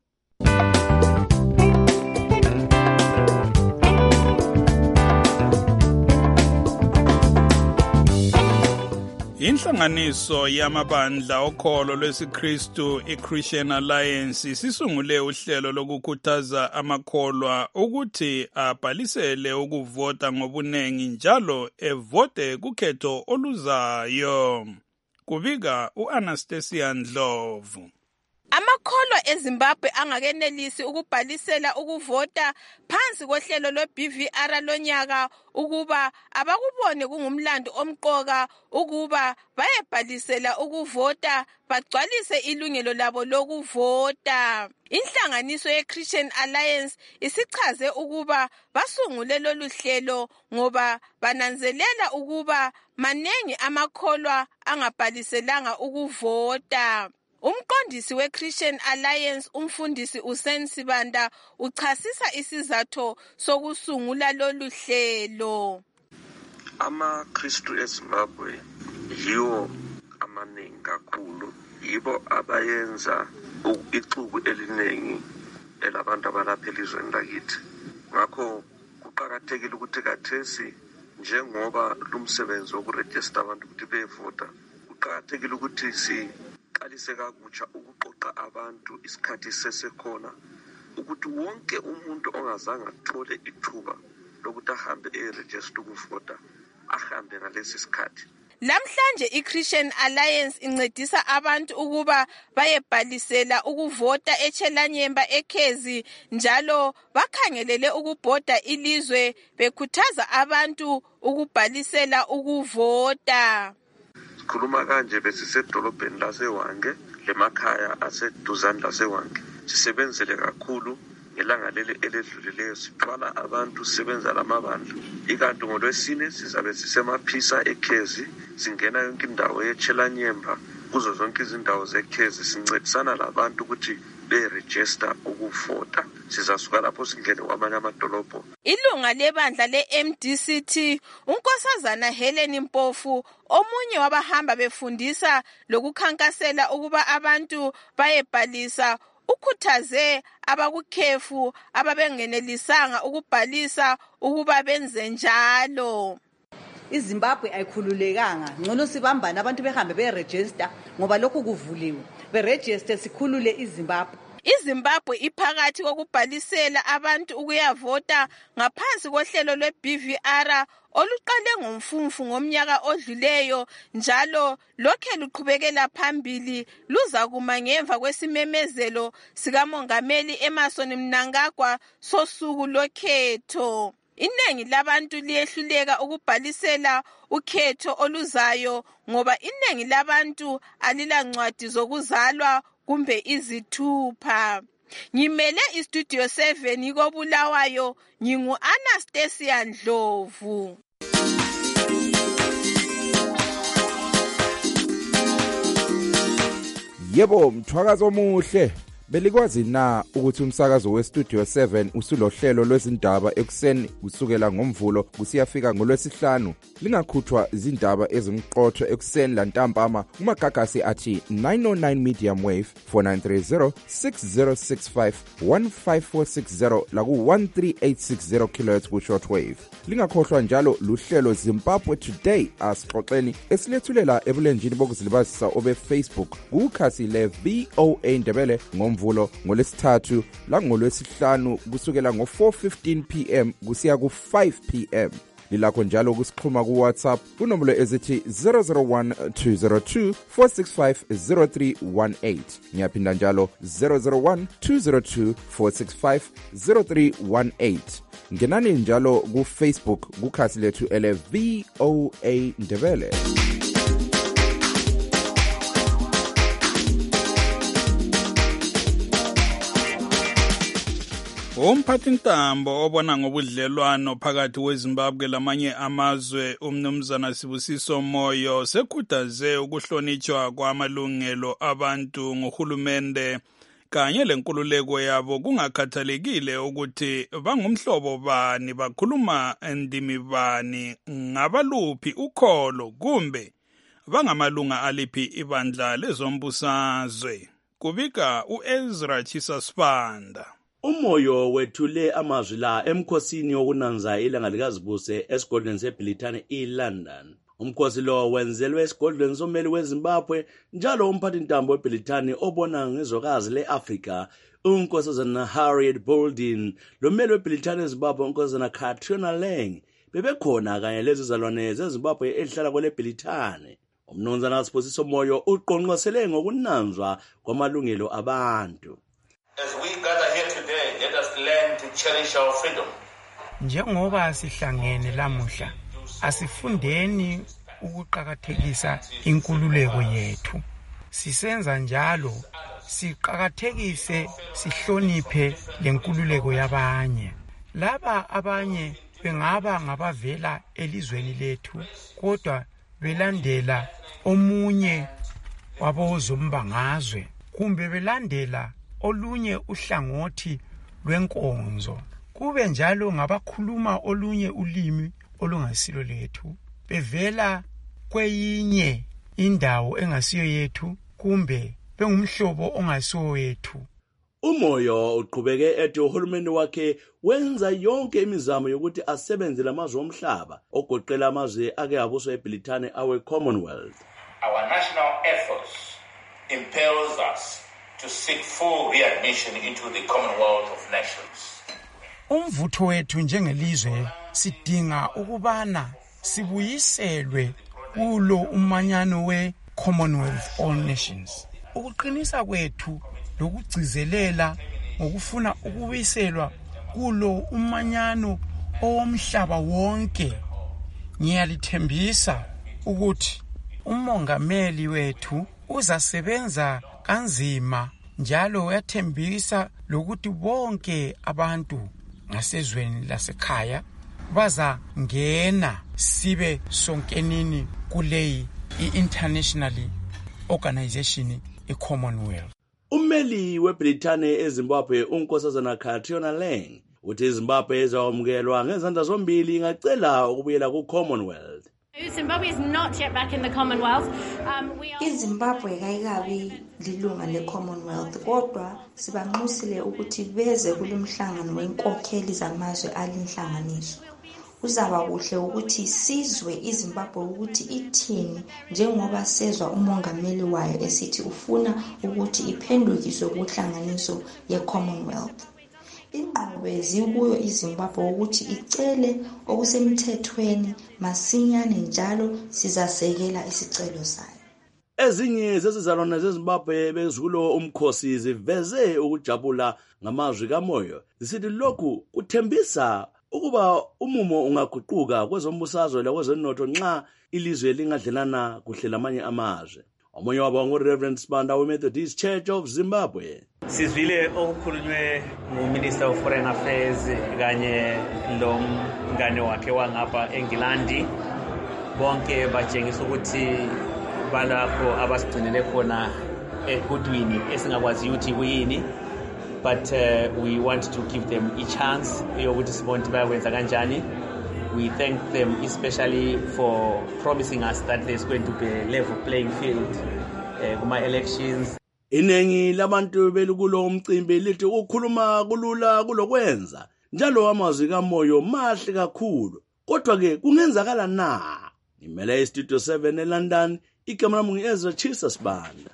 [SPEAKER 4] Inhlanganiso yamabandla okholo lwesiKristu iChristian Alliance sisungule uhlelo lokukhuthaza amakholwa ukuthi abhalisele ukuvota ngobunengi njalo evote kukhetho oluzayo. Kubika uAnastasia Ndlovu.
[SPEAKER 2] Amakholwa eZimbabwe angakenelisi ukubhalisela ukuvota phansi kohlelo lwe-B V R lonyaka ukuba abakubone kungumlando omqoka ukuba bayebhalisela ukuvota bagcwalise ilungelo labo lokuvota. Inhlanganiso ye-Christian Alliance isichaze ukuba basungule lolu hlelo ngoba bananzelela ukuba manengi amakholwa angabhaliselanga ukuvota. Umqondisi we-Christian Alliance umfundisi uSen Sibanda uchasisa isizathu sokusungula lolu hlelo.
[SPEAKER 23] AmaKristu eZimbabwe yiwo amaningi kakhulu, yibo abayenza ixuku eliningi elabantu abalapha elizweni lakithi. Ngakho kuqakathekile ukuthi kathesi njengoba lumsebenzi wokurejista abantu ukuthi bevota, kuqakathekile ukuthi si qalise kakutsha ukuqoqa abantu isikhathi sesekhona ukuthi wonke umuntu ongazange athole ithuba lokuthi ahambe e-register ukuvota ahambe ngalesi sikhathi.
[SPEAKER 2] Lamhlanje iChristian Alliance incedisa abantu ukuba bayebhalisela ukuvota eChelanyemba eKhezi njalo bakhangelele ukubhoda ilizwe bekhuthaza abantu ukubhalisela ukuvota.
[SPEAKER 23] Sikhuluma kanje besisedolobheni laseWange lemakhaya aseduzane laseWange. Sisebenzele kakhulu ngelanga leli eledlulileyo, sithwala abantu sisebenza lamabandla. Ikanti ngolwesine sizabe sisemaphisa eKhezi, singena yonke indawo yeChelanyemba kuzo zonke izindawo zeKhezi sincedisana labantu ukuthi be-register ukuvota. Sizasuka lapho singene kwamanye amadolobho.
[SPEAKER 2] Ilunga lebandla le-M D C T unkosazana Helen Mpofu omunye wabahamba befundisa lokukhankasela ukuba abantu bayebhalisa ukhuthaze abakukhefu ababengenelisanga ukubhalisa ukuba benze njalo.
[SPEAKER 6] iZimbabwe ayikhululekanga, ngcono sibambane abantu behambe beregister ngoba lokhu kuvuliwe. Beregister sikhulule iZimbabwe.
[SPEAKER 2] iZimbabwe iphakathi kokubhalisela abantu ukuyavota ngaphansi kohlelo lwe-B V R oluqale ngomfumfu ngomnyaka odluleyo njalo lokhe luqhubekela phambili luza kuma ngemva kwesimemezelo sikamongameli Emmerson Mnangagwa sosuku lokhetho. Inengi labantu liyehluleka ukubhalisela ukhetho oluzayo ngoba inengi labantu alilancwadi zokuzalwa kumbe izithupha. Ngimele istudio seven ikobulawayo, ngingu Anastasia Ndlovu.
[SPEAKER 3] Yebo, mthwakazo omuhle. Belikwazi na ukuthi umsakazo weStudio seven usulohlelo lwezindaba ekuseni kusukela ngomvulo kusiyafika ngolwesihlanu. Lingakhuthwa izindaba ezimqotho ekuseni lantambama umagagasi athi nine oh nine medium wave four nine three zero six zero six five one five four six zero la ku one three eight six zero kilohertz ku shortwave. Lingakhohlwa njalo luhlelo Zimbabwe Today asixoxeni esilethulela ebulenjini bokuzilibazisa obe Facebook kukhasi le V O A Ndebele ngomvulo ngolesithathu la ngolwesihlanu kusukela ngo four fifteen p m kusiya ku five p m. Lilakho njalo kusixhuma ku WhatsApp kunombolo ezithi zero zero one two zero two four six five zero three one eight. Ngiyaphinda njalo zero zero one two zero two four six five zero three one eight. Ngenani njalo ku Facebook kukhasi lethu ele V O A Ndebele.
[SPEAKER 4] Umphathintambo obona ngobudlelwano phakathi kweZimbabwe lamanye amazwe umnumzana Sibusiso Moyo sekhuthaze ukuhlonitshwa kwamalungelo abantu ngohulumende kanye lenkululeko yabo kungakhathalekile ukuthi bangumhlobo bani bakhuluma endimi bani ngabaluphi ukholo kumbe bangamalunga aliphi ibandla lezombusazwe. Kubika uEzra Chisasipanda.
[SPEAKER 5] Umoyo wethule amazwi la emkhosini wokunanza ilanga likazibuse esigodlweni seBrithani eLondon. Umkhosi lo wenzelwe esigodlweni someli weZimbabwe njalo umphathintambo weBrithani obona ngezokazi leAfrika unkosazana Harriet Bolden lomeli weBrithani eZimbabwe unkosazana Catriona Lang bebekhona kanye lezizalwane zeZimbabwe ehlala kwele Brithani. Umnumzana Sibusiso Moyo uqonqosele ngokunanzwa kwamalungelo abantu.
[SPEAKER 7] As we gather here today, let us learn to cherish our freedom.
[SPEAKER 8] Njengoba sihlangene lamuhla, asifundeni ukuqhakathekisa inkululeko yethu. Sisenza njalo, siqhakathekise, sihloniphe lenkululeko yabanye. Laba abanye bengaba ngabavela elizweni lethu, kodwa belandela omunye wabozombangazwe, kumbe belandela olunye uhlangothi lwenkonzo. Kube njalo ngabakhuluma olunye ulimi olungasilo lethu, bevela kweyinye indawo engasiyo yethu kumbe bengumhlobo ongasiwo wethu.
[SPEAKER 5] Umoyo uqhubeke ethi uhulumeni wakhe wenza yonke imizamo yokuthi asebenze lamazwe omhlaba ogoqela amazwe ake abuswa eBrithani awe Commonwealth.
[SPEAKER 7] Our national efforts impels us to seek full readmission into the Commonwealth of Nations.
[SPEAKER 8] Umvutho wethu njengelizwe sidinga ukubana sibuyiselwe kulo umanyano we Commonwealth All Nations. Ukuqinisa kwethu lokugcizelela ngokufuna ukubuyiselwa kulo umanyano owomhlaba wonke. Ngiyalithembisa ukuthi umongameli wethu uzasebenza kanzima njalo uyathembisa lokuthi bonke abantu ngasezweni lasekhaya baza ngena sibe sonkenini kuleyi i-international organization i-Commonwealth.
[SPEAKER 5] Ummeli weBrithani eZimbabwe unkosazana Catriona Lang uthi iZimbabwe izawamkelwa ngezandla zombili ingacela ukubuyela ku-Commonwealth.
[SPEAKER 10] Zimbabwe is not yet back in the Commonwealth. Um, we are...
[SPEAKER 25] iZimbabwe kayikabi lilunga le-Commonwealth kodwa sibanxusile ukuthi beze kulomhlangano wenkokheli zamazwe alinhlanganiso. Uzaba kuhle ukuthi sizwe iZimbabwe ukuthi ithini njengoba sezwa umongameli wayo esithi ufuna ukuthi iphendukiswe kuhlanganiso ye-Commonwealth. Inqobo ezikuyo iZimbabwe ukuthi icele okusemthethweni masinyane njalo sizasekela isicelo sayo.
[SPEAKER 5] Ezinye zezizalwane zeZimbabwe bezulo umkhosi ziveze ukujabula ngamazwi kaMoyo. Zisithi lokhu kuthembisa ukuba umumo ungaguquka kwezombusazwe lakwezenotho nxa ilizwe lingadlelana kuhle lamanye amazwe. Omunye wabo nguReverend Sibanda we-Methodist Church of Zimbabwe.
[SPEAKER 26] Sizwile okukhulunywe nguMinister of Foreign Affairs kanye lomngane wakhe wangapha eNgilandi. Bonke batshengisa ukuthi balapho abasigcinele khona egudwini esingakwazi ukuthi kuyini, but uh, we want to give them a chance yokuthi sibone bayakwenza kanjani. We thank them especially for promising us that there's going to be a level playing field uh, kuma elections.
[SPEAKER 5] Iningi labantu belikulo umcimbi lithi ukukhuluma kulula kulokwenza njalo amazwi kaMoyo mahle kakhulu, kodwa ke kungenzakala na? Nimele iStudio seven eLondon, igama lami ngiEzra Chisa Sibanda.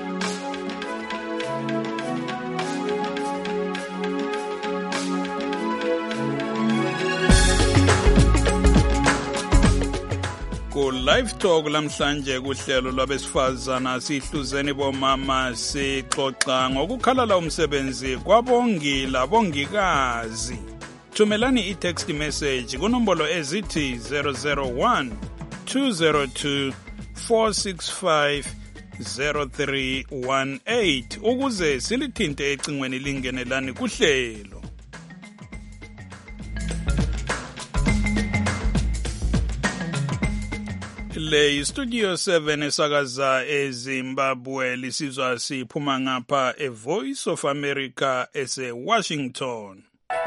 [SPEAKER 4] Ku live talk lamhlanje kuhlelo lwabesifazana sihluzeni bomama sixoxa ngokukhalala umsebenzi kwabongi labongikazi. Thumelani i-text message kunombolo ezithi zero zero one two zero two four six five zero three one eight ukuze silithinte ecingweni lingenelani kuhlelo. Le Studio seven esakaza eZimbabwe lisizwa siphuma ngapha e Voice of America ese Washington.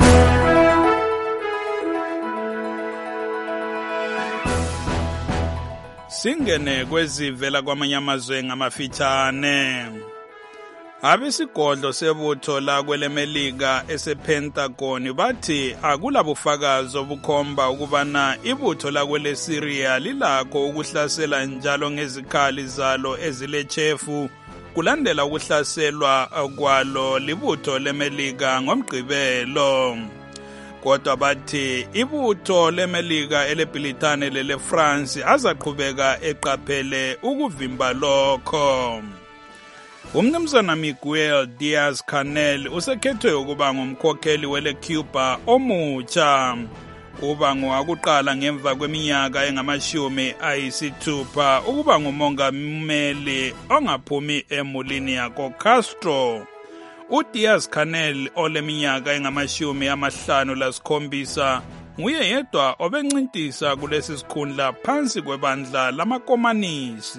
[SPEAKER 4] Singene kwezivela kwamanye amazwe ngamafitshane. Abesigodlo sebutho la kwelemelika esePentagon bathi akulabufakazi obukhomba ukubana ibutho la kwele Syria lilakho ukuhlasela njalo ngezikhali zalo ezilechefu kulandela ukuhlaselwa kwalo libutho lemelika ngomgqibelo. Kodwa bathi ibutho lemelika eleBritane lele France azaqhubeka eqaphele ukuvimba lokho. Umnumzana Miguel Diaz-Canel usekhethwe ukuba ngumkhokheli wele Cuba omutsha. Uba ngowakuqala ngemva kweminyaka engamashumi ayisithupha ukuba ngumongameli ongaphumi emulini yako Castro. uDiaz-Canel oleminyaka engamashumi amahlanu lasikhombisa nguye yedwa obencintisa kulesi sikhundla phansi kwebandla lamakomanisi.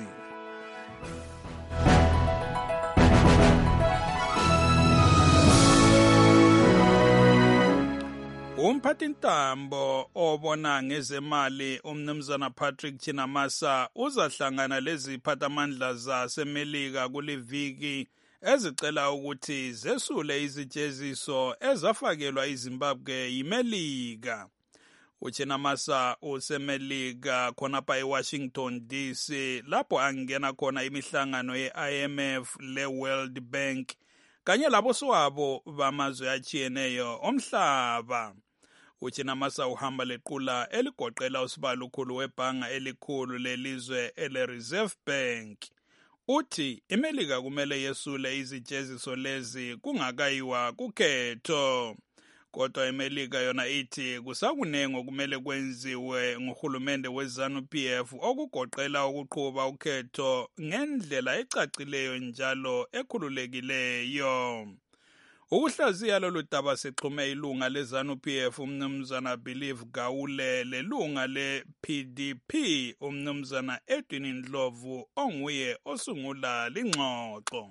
[SPEAKER 4] Umphathintambo obona ngezemali umnumzana Patrick Chinamasa uzahlangana leziphathamandla zaseMelika kuliviki ezicela ukuthi zesule izijeziso ezafakelwa iZimbabwe yiMelika. uChinamasa useMelika khonapha eWashington D C lapho angena khona imihlangano ye-I M F le-World Bank kanye laboswabo bamazwe achiyeneyo omhlaba. uChinamasa uhamba lequla eligoqela usibalukhulu webhanga elikhulu lelizwe ele-Reserve Bank. Uthi iMelika kumele yesule izijeziso lezi kungakayiwa kukhetho. Kodwa iMelika yona ithi kusakunengo kumele kwenziwe nguhulumende weZANU P F okugoqela ukuqhuba ukhetho ngendlela ecacileyo njalo ekhululekileyo. Ukuhlaziya lolu daba sixhume ilunga leZANU P F umnumzana Believe Gawule lelunga le-P D P umnumzana Edwin Ndlovu onguye osungula lingxoxo.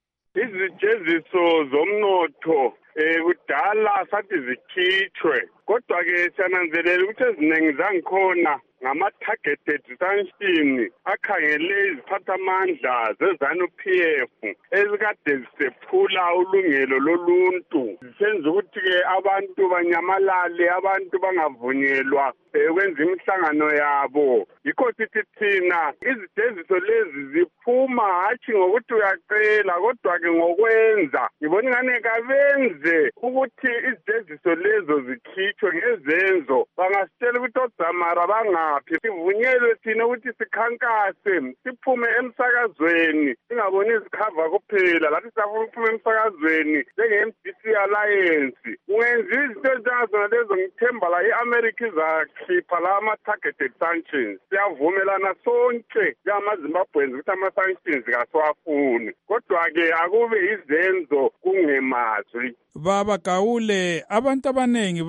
[SPEAKER 9] Izijeziso zomnotho eh kudala sathi zikhithwe kodwa ke siyananzelela ukuthi eziningi zangikhona ngama-targeted sanction akhangele iziphathamandla zeZANU P F ezikade zisephula ulungelo loluntu zisenza ukuthi-ke abantu banyamalale, abantu bangavunyelwa ukwenza imihlangano yabo. Yikho sithi thina izijeziso lezi ziphuma hatshi ngokuthi uyacela kodwa-ke ngokwenza. Ngibona ingane kabenze ukuthi izijeziso lezo zikhithwe ngezenzo. Bangasitshela ukuthi oDzamara bangaphi, sivunyelwe thina ukuthi sikhankase, siphume emsakazweni, singaboni izikhava kuphela. Lathi siyafuna ukuphume emsakazweni njenge-M D C Alliance. Ungenza izinto ezinjengazona lezo, ngithemba la i-America izakhipha la ama-targeted sanctions. Siyavumelana sonke njengamaZimbabweans ukuthi ama-sanctions kasiwafuni, kodwa-ke akube izenzo kungemazwi.
[SPEAKER 4] Baba Gawule, abantu abanengi bathi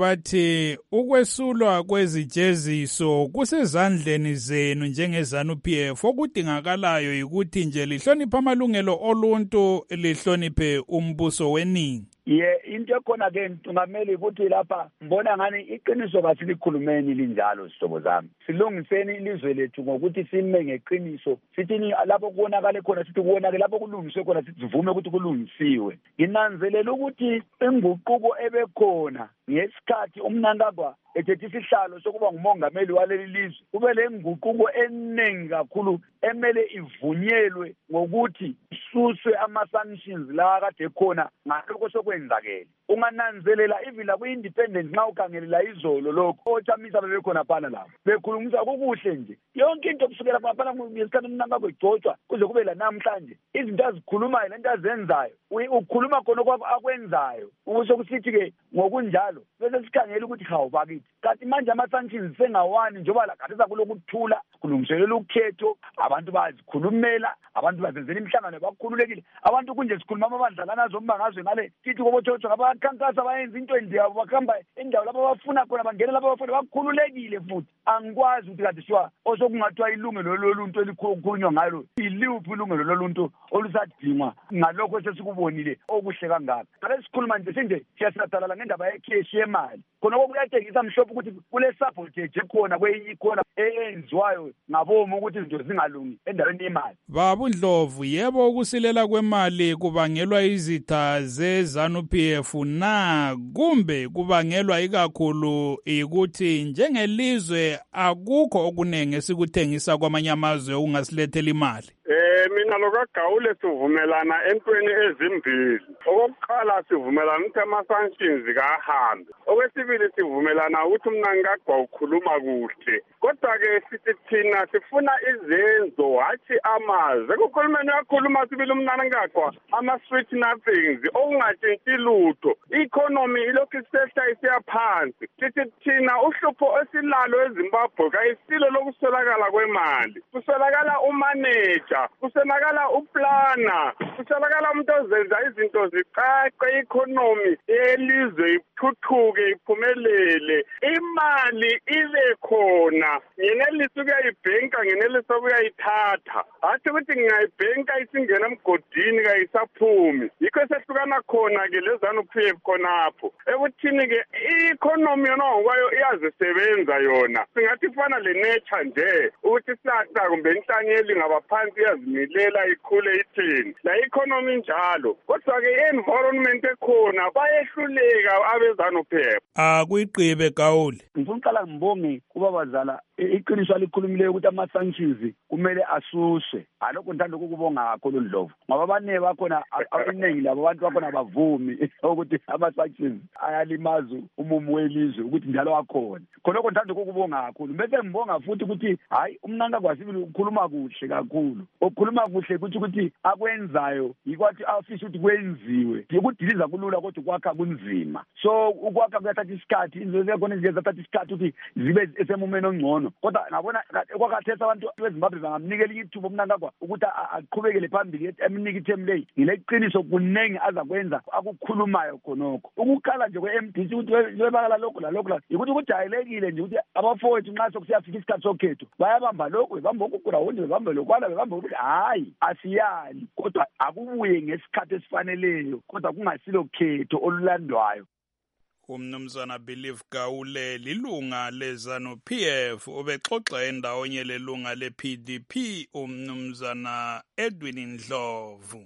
[SPEAKER 4] ukuthi ukwesulwa kwezijeziso kusezandleni zenu njenge-ZANU-P F. Okudingakalayo ukuthi nje lihloniphe amalungelo oluntu, lihloniphe umbuso weningi.
[SPEAKER 11] Ye into khona ke ntungameli ukuthi lapha mbona ngani iqiniso kasilikhulumeni linjalo sihlobo zami. Silungiseni ilizwe lethu ngokuthi sime ngeqiniso. Sithi lapho kubonakala khona sithi kubonakala lapho kulungiswe khona sithi sivume ukuthi kulungisiwe. Nginanzelela ukuthi inguquko ebekhona ngesikhathi umnankagwa ethethe isihlalo sokuba ngumongameli waleli lizwe kube le nguquko eningi kakhulu emele ivunyelwe ngokuthi isuswe ama-sanctions la kade khona ngalokho sokwenzakele. Ungananzelela even la ku-independent nxa ukhangelela izolo lokho othamisa bebekhona phana lapho bekhulumisa kukuhle nje yonke into kusukela phana ngesikhathi umnankagwa egcotshwa kuze kube la namhlanje izinto azikhulumayo lento azenzayo ukhuluma khona akwenzayo ukusho kusithi-ke ngokunjalo bese sikhangela ukuthi hawu bakithi kanti manje ama-sanctions sengawani njengoba la khathesa kulokuthula kulungiselela ukhetho abantu bazikhulumela abantu bazenzela imihlangano bakukhululekile abantu kunje sikhuluma amabandlalana azomba ngazwe ngale kithi kobotshotsho ngabakhankasa bayenza into endi yabo bakuhamba endawo lapho abafuna khona bangena lapho abafuna bakukhululekile futhi angikwazi ukuthi kanti siwa osokungathiwa ilungelo loluntu elikhulunywa ngalo iliphi ilungelo loluntu olusadingwa ngalokho sesikubonile okuhle kangaka ngale sikhuluma nje sinje siyasadalala ngendaba yekheshi yemali khona okuyatshengisa mhlophe ukuthi kule sabotage khona kweyikhona eyenziwayo ngabomu ukuthi izinto zingalungi endaweni yemali.
[SPEAKER 4] Baba uNdlovu, yebo ukusilela kwemali kubangelwa izitha ze-ZANU-P F na kumbe kubangelwa ikakhulu ukuthi njengelizwe akukho okuningi esikuthengisa kwamanye amazwe okungasilethela imali?
[SPEAKER 9] Eh mina lokagawule sivumelana entweni ezimbili. Okokuqala sivumelana ukuthi ama-sanctions kahambe. Okwesibili sivumelana ukuthi umnankagwa ukhuluma kuhle. Kodwa-ke sithi thina sifuna izenzo hathi amazwi. Ekukhulumeni uyakhuluma sibili umnankagwa ama-sweet nothings okungatshintshi lutho. I-economy ilokhu isehla isiya phansi. Sithi thina uhlupho esilalo eZimbabwe kayisilo lokuswelakala kwemali. Kuswelakala umanager, kuswelakala uplana, kuswelakala umuntu ozenza izinto ziqaqe i-economy elizwe ithuthuke iphumelele. Imali ibe khona. Ngenelisa ukuyayibhenka ngenelisa ukuyayithatha. Hathi ukuthi ngingayibhenka isingena emgodini kayisaphumi. Yikho sehlukana khona-ke le ZANU-P F khonapho. Ekuthini-ke i-economy yona ngokwayo iyazisebenza yona. Singathi ifana le-nature nje ukuthi isihlahla kumbe inhlanyeli ngabaphansi iyazimilela ikhule ithini. La economy njalo. Kodwa-ke i-environment ekhona bayehluleka abe-ZANU-P F.
[SPEAKER 4] Akuyiqibe Gawule.
[SPEAKER 11] Ngifuna uqala ngibonge kubabazala iqiniso alikhulumileyo ukuthi ama-sanctions kumele asuswe. Alokho ngithanda ukukubonga kakhulu Ndlovu ngoba abaningi bakhona abaningi labo abantu bakhona bavumi ukuthi ama-sanctions ayalimaza umumo welizwe ukuthi njalo akhona. Khonokho ngithanda ukukubonga kakhulu. Bese ngibonga futhi ukuthi hayi umnankagwa sibili ukhuluma kuhle kakhulu. Ukukhuluma kuhle ukuthi ukuthi akwenzayo yikwathi afisa ukuthi kwenziwe. Ukudiliza kulula kodwa ukwakha kunzima. So ukwakha kuyathatha isikhathi izinto zekhona nje zathatha isikhathi ukuthi zibe esemumeni ongcono. Kodwa ngabona okwakhathesa abantu beZimbabwe bangamnikela ithuba umnankagwa ukuthi aqhubekele phambili eminike ithemu leyi ngileqiniso kunengi azakwenza akukhulumayo khonokho. Ukukhala nje kwe-M D C ukuthi webakala lokho lalokho la yikuthi kujayelekile nje ukuthi abafowethu nxa sokusiyafika isikhathi sokhetho bayabamba lokho bebamba ukugula wonke bebamba lokwala bebamba ukuthi hayi asiyali kodwa akubuye ngesikhathi esifaneleyo kodwa kungasilo khetho olulandwayo.
[SPEAKER 4] Umnumzana Believe Gawule lilunga le-ZANU-P F ubexoxa endawonye lelunga le-P D P umnumzana Edwin Ndlovu.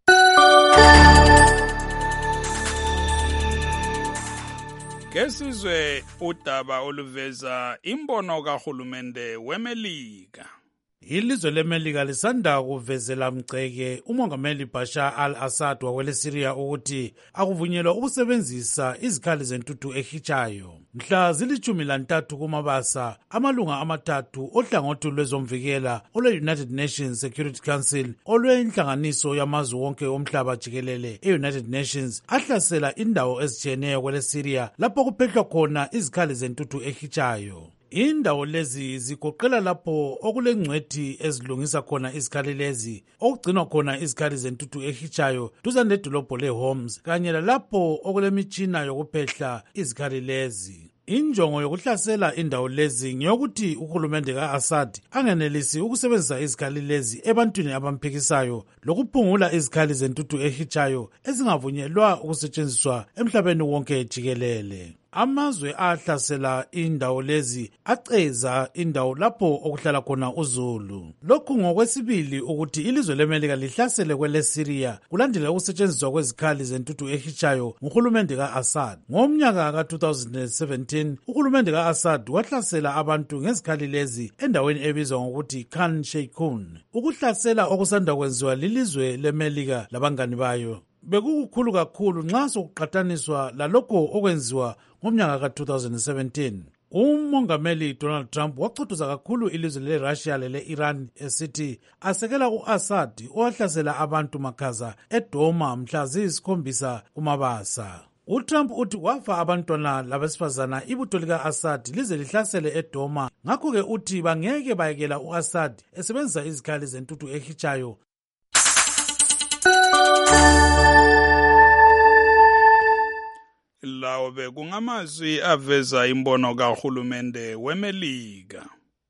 [SPEAKER 4] Kesizwe udaba oluveza imbono kahulumende weMelika.
[SPEAKER 12] Ilizwe leMelika lisanda kuvezela mceke umongameli Bashar al-Assad wakweleSiriya ukuthi akuvunyelwa ukusebenzisa izikhali zentuthu ehitshayo. Mhla zilithumi lantathu kumabasa amalunga amathathu ohlangothi lwezomvikela olwe-United Nations Security Council olwenhlanganiso yamazwe wonke omhlaba jikelele e-United Nations ahlasela indawo ezitshiyeneyo kweleSiriya lapho kuphehlwa khona izikhali zentuthu ehitshayo. Indawo lezi zigoqela lapho okulengcwethi ezilungisa khona izikhali lezi okugcinwa khona izikhali zentuthu ehitshayo duzane ledolobho leHoms kanye lalapho okulemitshina yokuphehla izikhali lezi. injongo yokuhlasela indawo lezi ngeyokuthi uhulumende ka-Assad angenelisi ukusebenzisa izikhali lezi ebantwini abamphikisayo lokuphungula izikhali zentuthu ehitshayo ezingavunyelwa ukusetshenziswa emhlabeni wonke jikelele. Amazwe ahlasela indawo lezi aceza indawo lapho okuhlala khona uZulu. Lokhu ngokwesibili ukuthi ilizwe leMelika lihlasele kwele Syria kulandela ukusetshenziswa kwezikhali zentuthu ehitshayo nguhulumende ka-Assad. Ngomnyaka ka two thousand seventeen uhulumende ka-Assad wahlasela abantu ngezikhali lezi endaweni ebizwa ngokuthi Khan Sheikhoun. Ukuhlasela okusanda kwenziwa lilizwe leMelika labangani bayo bekukukhulu kakhulu nxa sokuqhathaniswa lalokho okwenziwa ngomnyaka ka two thousand seventeen. Umongameli Donald Trump wachothoza kakhulu ilizwe le-Russia lele-Iran esithi asekela u-Assad owahlasela abantu makhaza eDoma mhla ziyisikhombisa kumabasa. UTrump uthi wafa abantwana labesifazana ibutho lika-Assad lize lihlasele eDoma, ngakho-ke uthi bangeke bayekela u-Assad esebenzisa izikhali zentuthu ehitshayo.
[SPEAKER 4] Lawo bekungamazwi aveza imbono kahulumende weMelika.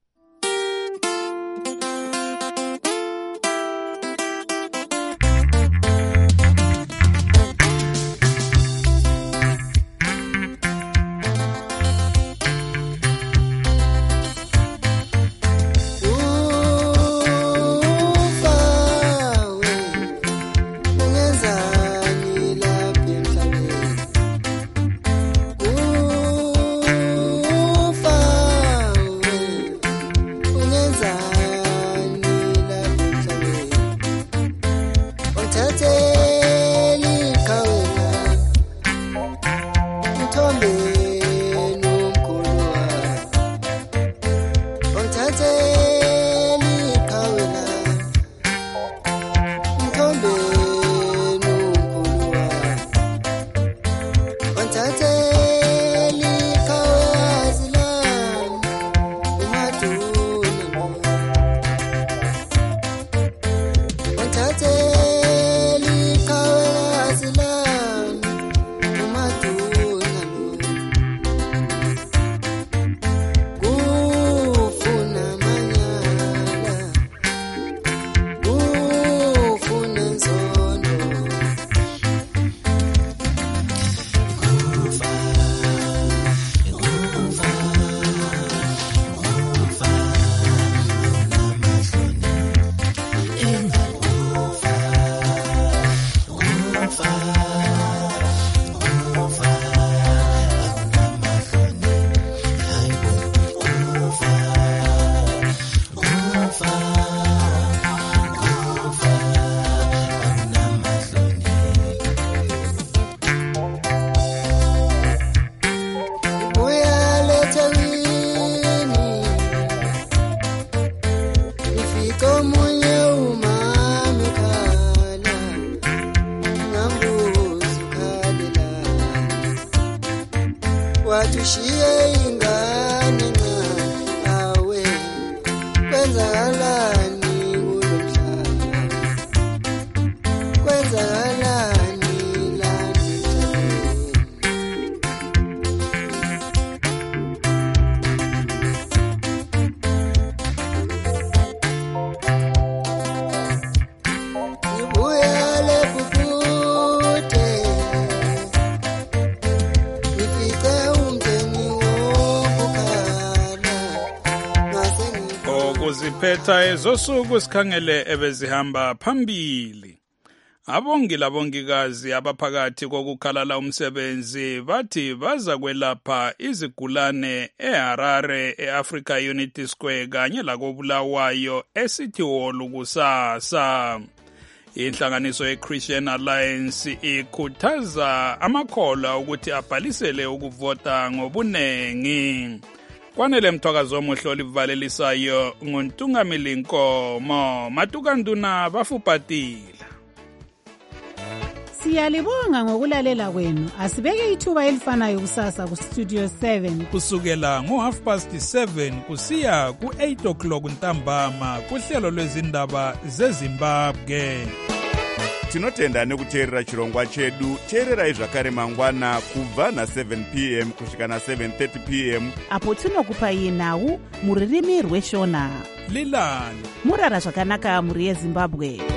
[SPEAKER 14] watushiye ingane awe kwenzakalani kulomhlaba kwenzakalani lani ngibuya lebubude
[SPEAKER 4] okuziphetha ezosuku sikhangele ebezihamba phambili. Abongi labongikazi abaphakathi kokukhalala umsebenzi bathi baza kwelapha izigulane eHarare eAfrica Unity Square kanye lakobulawayo eCity Hall kusasa. Inhlanganiso ye-Christian Alliance ikhuthaza amakholwa ukuthi abhalisele ukuvota ngobunengi. Kwanele mthwakazo omuhle olivalelisayo nguNtungamili Nkomo Matukanduna bafupatila.
[SPEAKER 15] Siyalibonga ngokulalela kwenu. Asibeke ithuba elifanayo kusasa ku Studio seven
[SPEAKER 4] kusukela ngo half past seven kusiya ku eight o'clock ntambama kuhlelo lwezindaba zeZimbabwe.
[SPEAKER 1] tinotenda nekuteerera chirongwa chedu. teererai zvakare mangwana kubva na-seven p m kusvika na-seven thirty p m
[SPEAKER 13] apo tinokupai nhau muririmi rweshona.
[SPEAKER 4] lilani
[SPEAKER 13] murara zvakanaka mhuri yezimbabwe.